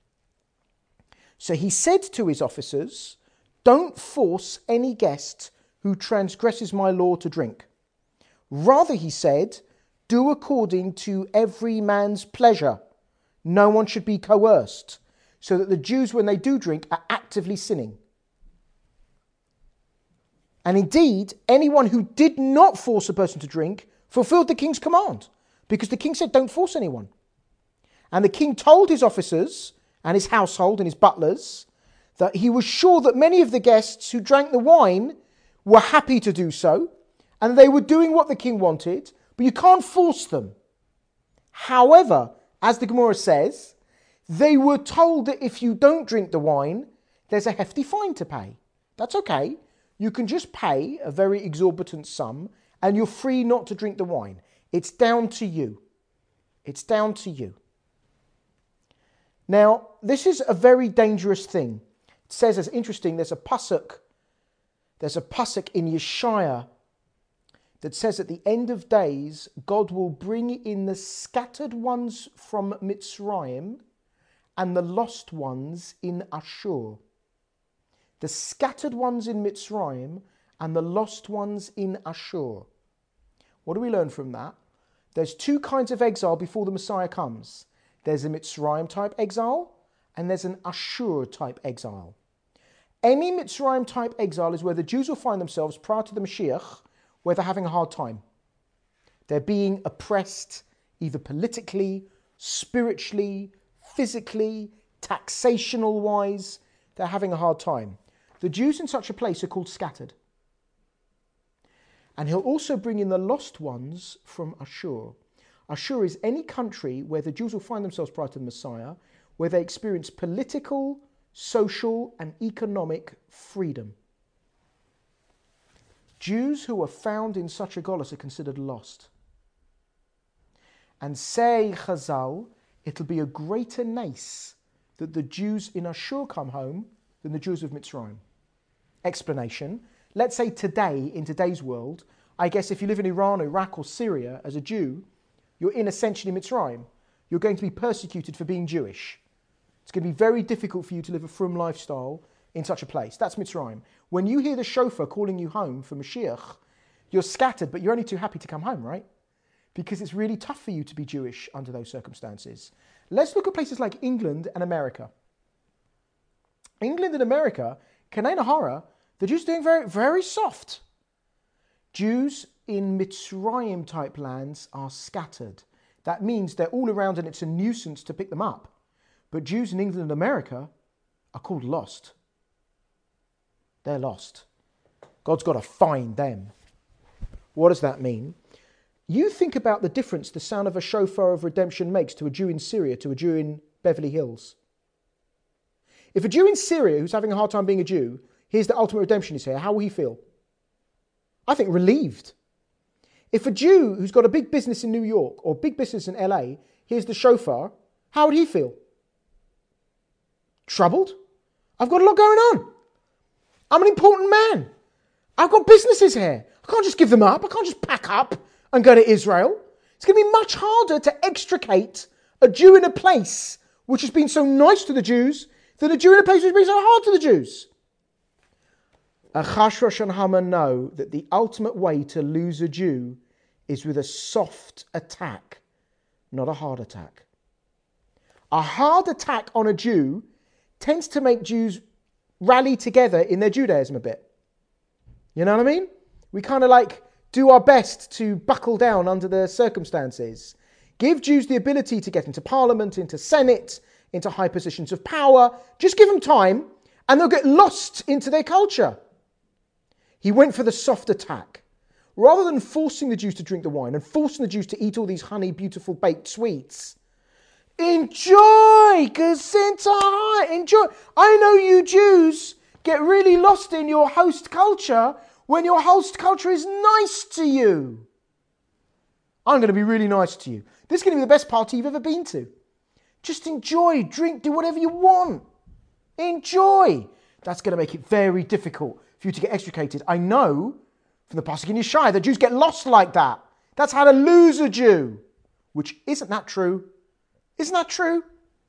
So he said to his officers, "Don't force any guest who transgresses my law to drink. Rather," he said, "do according to every man's pleasure. No one should be coerced, so that the Jews, when they do drink, are actively sinning." And indeed, anyone who did not force a person to drink fulfilled the king's command, because the king said, "Don't force anyone." And the king told his officers and his household and his butlers that he was sure that many of the guests who drank the wine were happy to do so, and they were doing what the king wanted, but you can't force them. However, as the Gemara says, they were told that if you don't drink the wine, there's a hefty fine to pay. That's okay. You can just pay a very exorbitant sum, and you're free not to drink the wine. It's down to you. It's down to you. Now, this is a very dangerous thing. It says, it's interesting, there's a pasuk, there's a pasuk in Yeshaya that says at the end of days, God will bring in the scattered ones from Mitzrayim and the lost ones in Ashur. The scattered ones in Mitzrayim and the lost ones in Ashur. What do we learn from that? There's two kinds of exile before the Messiah comes. There's a Mitzrayim type exile and there's an Ashur type exile. Any Mitzrayim type exile is where the Jews will find themselves prior to the Mashiach, where they're having a hard time. They're being oppressed either politically, spiritually, physically, taxational wise. They're having a hard time. The Jews in such a place are called scattered. And he'll also bring in the lost ones from Ashur. Ashur is any country where the Jews will find themselves prior to the Messiah, where they experience political, social, and economic freedom. Jews who are found in such a golus are considered lost. And say Chazal, it'll be a greater nace that the Jews in Ashur come home than the Jews of Mitzrayim. Explanation. Let's say today, in today's world, I guess if you live in Iran, Iraq or Syria as a Jew, you're in essentially Mitzrayim. You're going to be persecuted for being Jewish. It's going to be very difficult for you to live a frum lifestyle in such a place. That's Mitzrayim. When you hear the shofar calling you home for Mashiach, you're scattered, but you're only too happy to come home, right? Because it's really tough for you to be Jewish under those circumstances. Let's look at places like England and America. England and America, Kanei Nahara, the Jews are doing very, very soft. Jews in Mitzrayim type lands are scattered. That means they're all around and it's a nuisance to pick them up. But Jews in England and America are called lost. They're lost. God's got to find them. What does that mean? You think about the difference the sound of a shofar of redemption makes to a Jew in Syria, to a Jew in Beverly Hills. If a Jew in Syria who's having a hard time being a Jew hears that ultimate redemption is here, how will he feel? I think relieved. If a Jew who's got a big business in New York or big business in L A hears the shofar, how would he feel? Troubled? I've got a lot going on. I'm an important man. I've got businesses here. I can't just give them up. I can't just pack up and go to Israel. It's going to be much harder to extricate a Jew in a place which has been so nice to the Jews than a Jew in a place which has been so hard to the Jews. Achashverosh and Haman know that the ultimate way to lose a Jew is with a soft attack, not a hard attack. A hard attack on a Jew tends to make Jews rally together in their Judaism a bit. You know what I mean? We kind of like do our best to buckle down under the circumstances. Give Jews the ability to get into parliament, into senate, into high positions of power. Just give them time and they'll get lost into their culture. He went for the soft attack. Rather than forcing the Jews to drink the wine and forcing the Jews to eat all these honey, beautiful baked sweets, enjoy, gesundheit, enjoy. I know you Jews get really lost in your host culture when your host culture is nice to you. I'm going to be really nice to you. This is going to be the best party you've ever been to. Just enjoy, drink, do whatever you want. Enjoy. That's going to make it very difficult for you to get extricated. I know from the pasuk in Yeshaya, the Jews get lost like that. That's how to lose a Jew. Which, isn't that true? Isn't that true?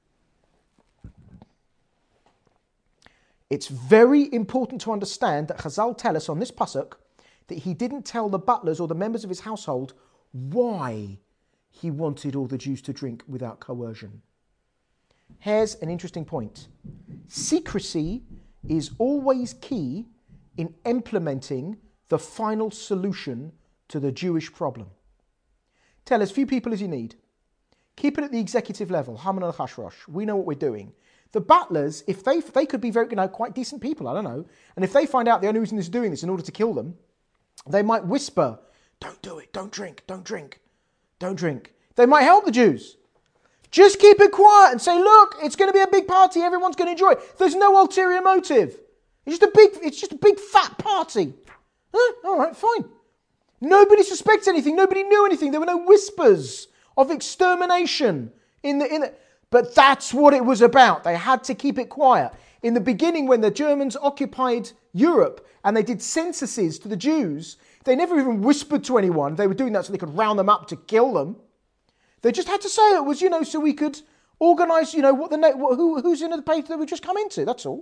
It's very important to understand that Chazal tell us on this pasuk that he didn't tell the butlers or the members of his household why he wanted all the Jews to drink without coercion. Here's an interesting point. Secrecy is always key in implementing the final solution to the Jewish problem. Tell as few people as you need. Keep it at the executive level, Haman and Achashverosh. We know what we're doing. The butlers, if they if they could be very, you know, quite decent people, I don't know, and if they find out the only reason they're doing this in order to kill them, they might whisper, don't do it, don't drink, don't drink, don't drink. They might help the Jews. Just keep it quiet and say, look, it's going to be a big party, everyone's going to enjoy it. There's no ulterior motive. It's just a big, it's just a big fat party. Huh? All right, fine. Nobody suspects anything, nobody knew anything, there were no whispers of extermination in the in the But that's what it was about. They had to keep it quiet. In the beginning, when the Germans occupied Europe and they did censuses to the Jews, they never even whispered to anyone. They were doing that so they could round them up to kill them. They just had to say it was, you know, so we could organise, you know, what the what, who, who's in the page that we just come into. That's all.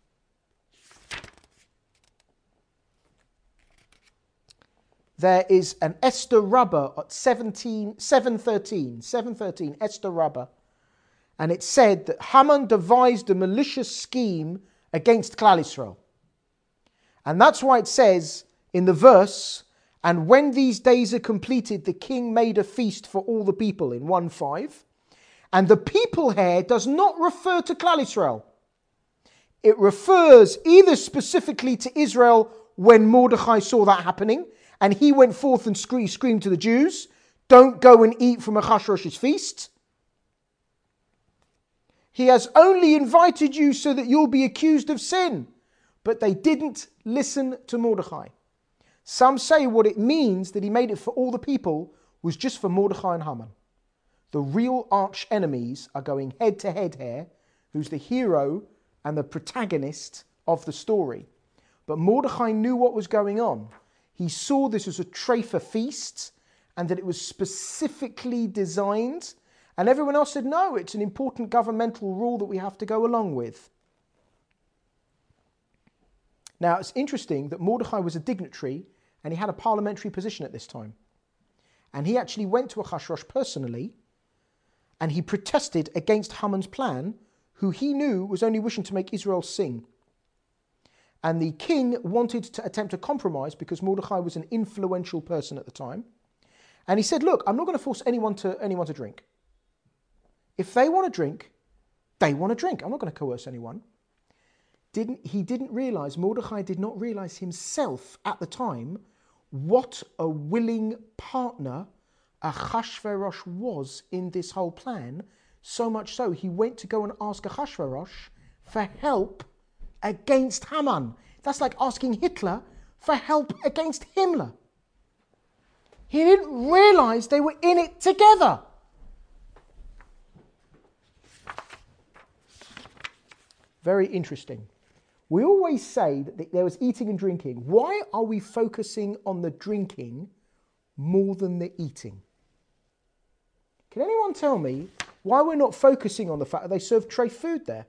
There is an Esther Rubber at seventeen, seven thirteen, seven thirteen, Esther Rubber. And it said that Haman devised a malicious scheme against Klal Yisrael. And that's why it says in the verse, and when these days are completed, the king made a feast for all the people in one five. And the people here does not refer to Klal Yisrael. It refers either specifically to Israel when Mordechai saw that happening, and he went forth and scre- screamed to the Jews, don't go and eat from Achashverosh's feast. He has only invited you so that you'll be accused of sin. But they didn't listen to Mordechai. Some say what it means that he made it for all the people was just for Mordechai and Haman. The real arch enemies are going head to head here, who's the hero and the protagonist of the story. But Mordechai knew what was going on. He saw this as a treifa feast and that it was specifically designed. And everyone else said, no, it's an important governmental rule that we have to go along with. Now, it's interesting that Mordechai was a dignitary and he had a parliamentary position at this time. And he actually went to Achashverosh personally and he protested against Haman's plan, who he knew was only wishing to make Israel sing. And the king wanted to attempt a compromise because Mordechai was an influential person at the time. And he said, look, I'm not going to force anyone to anyone to drink. If they want to drink, they want to drink. I'm not going to coerce anyone. Didn't, he didn't realize, Mordechai did not realize himself at the time what a willing partner Achashverosh was in this whole plan. So much so, he went to go and ask Achashverosh for help against Haman. That's like asking Hitler for help against Himmler. He didn't realize they were in it together. Very interesting. We always say that there was eating and drinking. Why are we focusing on the drinking more than the eating? Can anyone tell me why we're not focusing on the fact that they serve tray food there?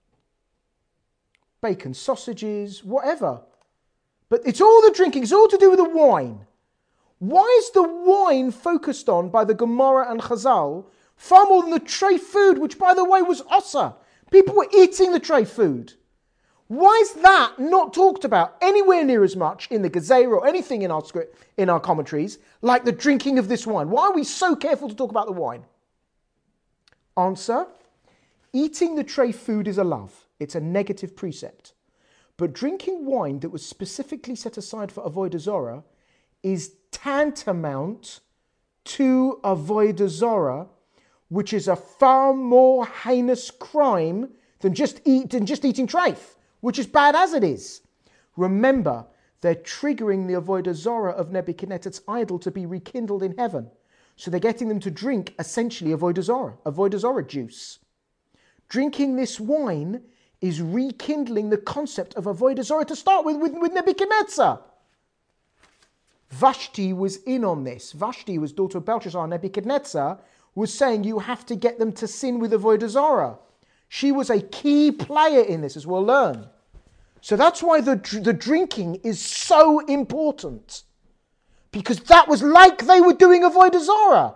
Bacon, sausages, whatever. But it's all the drinking, it's all to do with the wine. Why is the wine focused on by the Gemara and Chazal far more than the tray food, which by the way was osa? People were eating the tray food. Why is that not talked about anywhere near as much in the Gezerah or anything in our script, in our commentaries, like the drinking of this wine? Why are we so careful to talk about the wine? Answer, eating the tray food is a love. It's a negative precept. But drinking wine that was specifically set aside for Avodah Zorah is tantamount to Avodah Zorah, which is a far more heinous crime than just eat than just eating treif, which is bad as it is. Remember, they're triggering the Avodah Zorah of Nebuchadnezzar's idol to be rekindled in heaven. So they're getting them to drink essentially Avodah Zorah, Avodah Zorah juice. Drinking this wine is rekindling the concept of Avodah Zorah to start with, with, with Nebuchadnezzar. Vashti was in on this. Vashti was daughter of Belshazzar. Nebuchadnezzar was saying you have to get them to sin with Avodah Zarah. She was a key player in this, as we'll learn. So that's why the, the drinking is so important. Because that was like they were doing Avodah Zarah.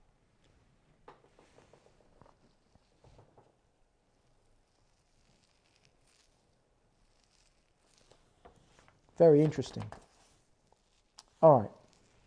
Very interesting. All right.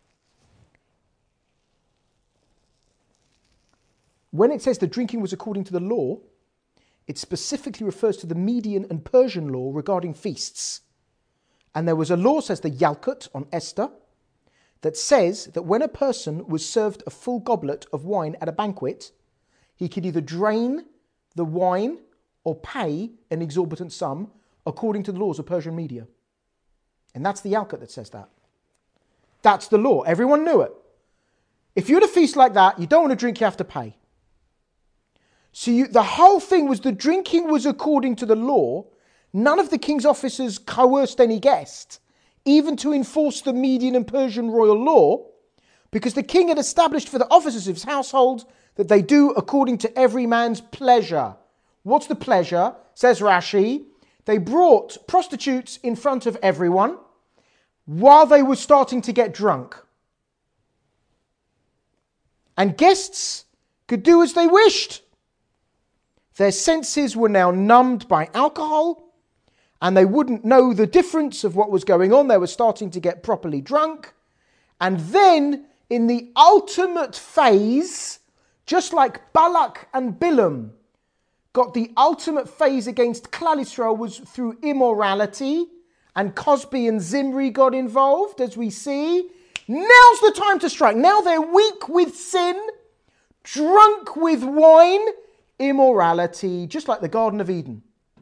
When it says the drinking was according to the law, it specifically refers to the Median and Persian law regarding feasts. And there was a law, says the Yalkut on Esther, that says that when a person was served a full goblet of wine at a banquet, he could either drain the wine or pay an exorbitant sum according to the laws of Persian Media. And that's the Yalkut that says that. That's the law. Everyone knew it. If you're at a feast like that, you don't want to drink, you have to pay. So you, the whole thing was the drinking was according to the law. None of the king's officers coerced any guest, even to enforce the Median and Persian royal law, because the king had established for the officers of his household that they do according to every man's pleasure. What's the pleasure? Says Rashi. They brought prostitutes in front of everyone while they were starting to get drunk. And guests could do as they wished. Their senses were now numbed by alcohol, and they wouldn't know the difference of what was going on. They were starting to get properly drunk. And then, in the ultimate phase, just like Balak and Bilam got the ultimate phase against Klal Yisrael was through immorality, and Cosby and Zimri got involved, as we see. Now's the time to strike. Now they're weak with sin, drunk with wine, immorality, just like the Garden of Eden.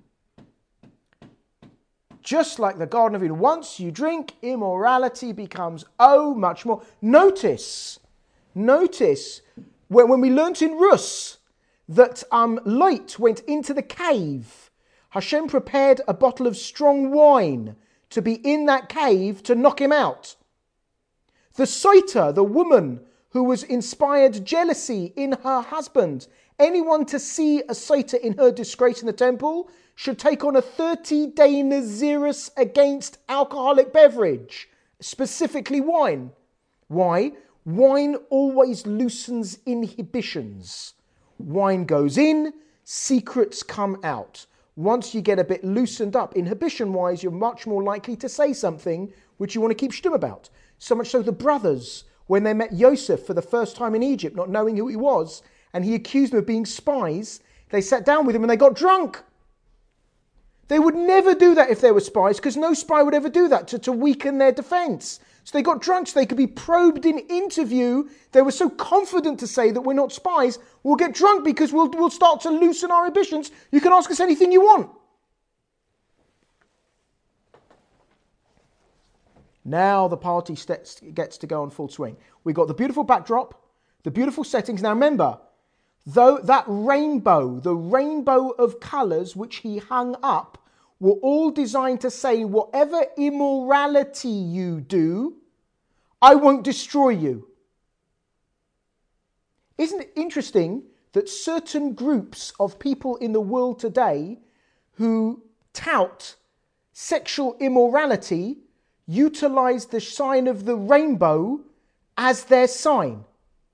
Just like the Garden of Eden. Once you drink, immorality becomes, oh, much more. Notice, notice, when, when we learnt in Rus that um, Lot went into the cave, Hashem prepared a bottle of strong wine to be in that cave to knock him out. The Soita, the woman who was inspired jealousy in her husband, anyone to see a Soita in her disgrace in the temple should take on a thirty-day Nazirus against alcoholic beverage, specifically wine. Why? Wine always loosens inhibitions. Wine goes in, secrets come out. Once you get a bit loosened up, inhibition-wise, you're much more likely to say something which you want to keep shtum about. So much so the brothers, when they met Yosef for the first time in Egypt, not knowing who he was, and he accused them of being spies, they sat down with him and they got drunk. They would never do that if they were spies, because no spy would ever do that to, to weaken their defense. So they got drunk so they could be probed in interview. They were so confident to say that we're not spies. We'll get drunk because we'll, we'll start to loosen our ambitions. You can ask us anything you want. Now the party steps, gets to go on full swing. We've got the beautiful backdrop, the beautiful settings. Now remember, though that rainbow, the rainbow of colours which he hung up, were all designed to say, whatever immorality you do, I won't destroy you. Isn't it interesting that certain groups of people in the world today who tout sexual immorality utilize the sign of the rainbow as their sign?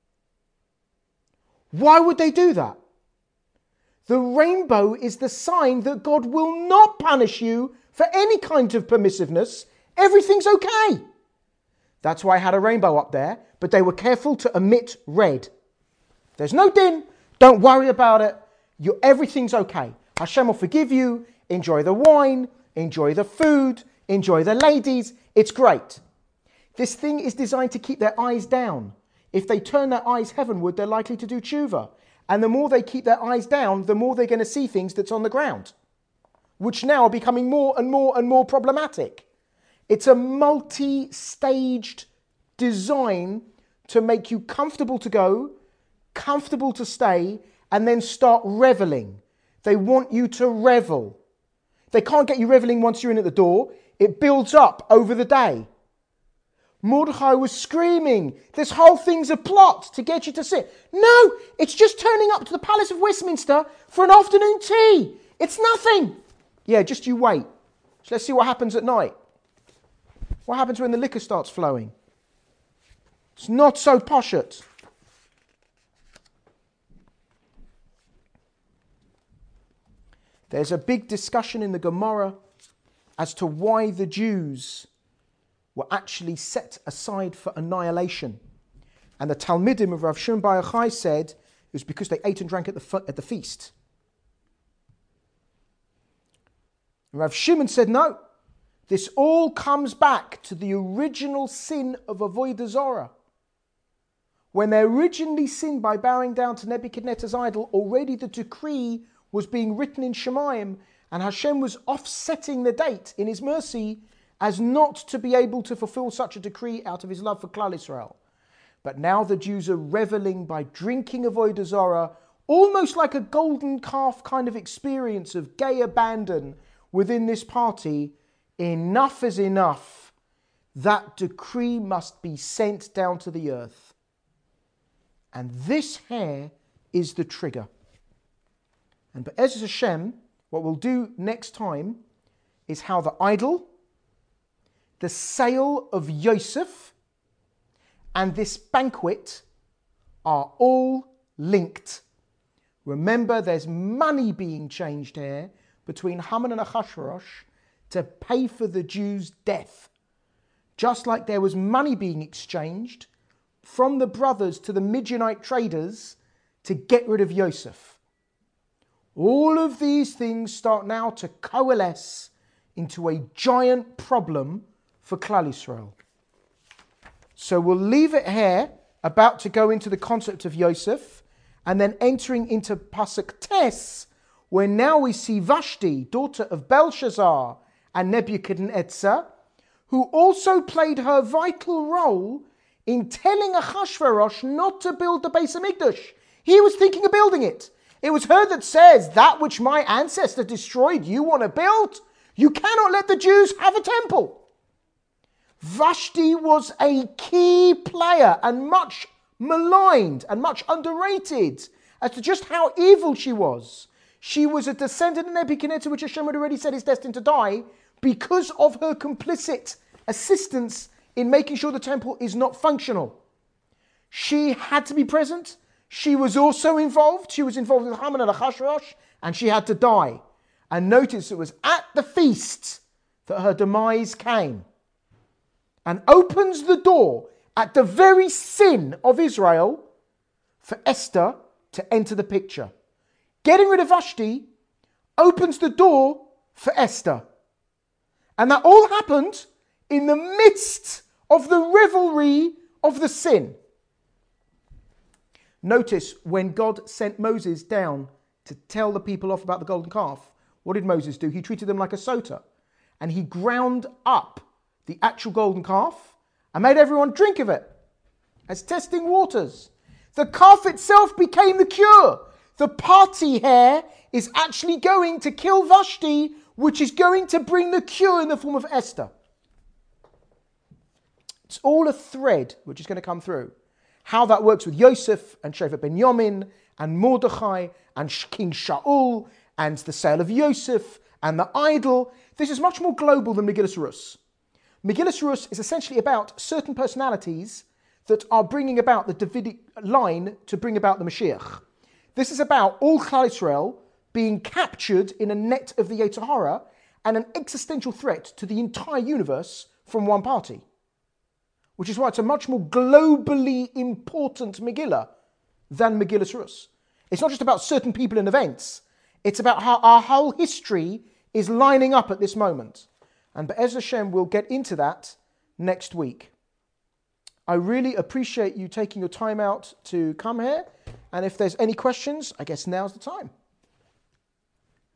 Why would they do that? The rainbow is the sign that God will not punish you for any kind of permissiveness. Everything's okay. That's why I had a rainbow up there, but they were careful to omit red. There's no din. Don't worry about it. You, everything's okay. Hashem will forgive you. Enjoy the wine. Enjoy the food. Enjoy the ladies. It's great. This thing is designed to keep their eyes down. If they turn their eyes heavenward, they're likely to do tshuva. And the more they keep their eyes down, the more they're going to see things that's on the ground, which now are becoming more and more and more problematic. It's a multi-staged design to make you comfortable to go, comfortable to stay, and then start reveling. They want you to revel. They can't get you reveling once you're in at the door. It builds up over the day. Mordechai was screaming, this whole thing's a plot to get you to sit. No, it's just turning up to the Palace of Westminster for an afternoon tea. It's nothing. Yeah, just you wait. So let's see what happens at night. What happens when the liquor starts flowing? It's not so poshet. There's a big discussion in the Gemara as to why the Jews were actually set aside for annihilation. And the Talmidim of Rav Shimon Bar Yochai said it was because they ate and drank at the, at the feast. And Rav Shimon said, no, this all comes back to the original sin of Avodah Zorah. When they originally sinned by bowing down to Nebuchadnezzar's idol, already the decree was being written in Shemayim, and Hashem was offsetting the date in his mercy as not to be able to fulfill such a decree out of his love for Klal Yisrael. But now the Jews are reveling by drinking Avodah Zorah, almost like a golden calf kind of experience of gay abandon within this party. Enough is enough. That decree must be sent down to the earth. And this here is the trigger. And Be'ezus Hashem, what we'll do next time is how the idol, the sale of Yosef, and this banquet are all linked. Remember, there's money being changed here between Haman and Achashverosh to pay for the Jews' death. Just like there was money being exchanged from the brothers to the Midianite traders to get rid of Yosef. All of these things start now to coalesce into a giant problem for Klal Yisrael. So we'll leave it here, about to go into the concept of Yosef, and then entering into Pasuk Tes, where now we see Vashti, daughter of Belshazzar and Nebuchadnezzar, who also played her vital role in telling Achashverosh not to build the Beis HaMikdash. He was thinking of building it. It was her that says, that which my ancestor destroyed, you want to build? You cannot let the Jews have a temple. Vashti was a key player and much maligned and much underrated as to just how evil she was. She was a descendant of Nebuchadnezzar, which Hashem had already said is destined to die, because of her complicit assistance in making sure the temple is not functional. She had to be present. She was also involved. She was involved with Haman and Achashverosh, and she had to die. And notice it was at the feast that her demise came, and opens the door at the very sin of Israel for Esther to enter the picture. Getting rid of Vashti opens the door for Esther. And that all happened in the midst of the revelry of the sin. Notice when God sent Moses down to tell the people off about the golden calf, what did Moses do? He treated them like a sota, and he ground up the actual golden calf and made everyone drink of it as testing waters. The calf itself became the cure. The party here is actually going to kill Vashti, which is going to bring the cure in the form of Esther. It's all a thread which is going to come through. How that works with Yosef and Shevet Benyamin and Mordechai and King Shaul and the sale of Yosef and the idol. This is much more global than Megillas Rus. Megillas Rus is essentially about certain personalities that are bringing about the Davidic line to bring about the Mashiach. This is about all Klal Yisrael being captured in a net of the Yetzer Hara and an existential threat to the entire universe from one party. Which is why it's a much more globally important Megillah than Megillas Rus. It's not just about certain people and events. It's about how our whole history is lining up at this moment. And Be'ez Hashem will get into that next week. I really appreciate you taking your time out to come here. And if there's any questions, I guess now's the time.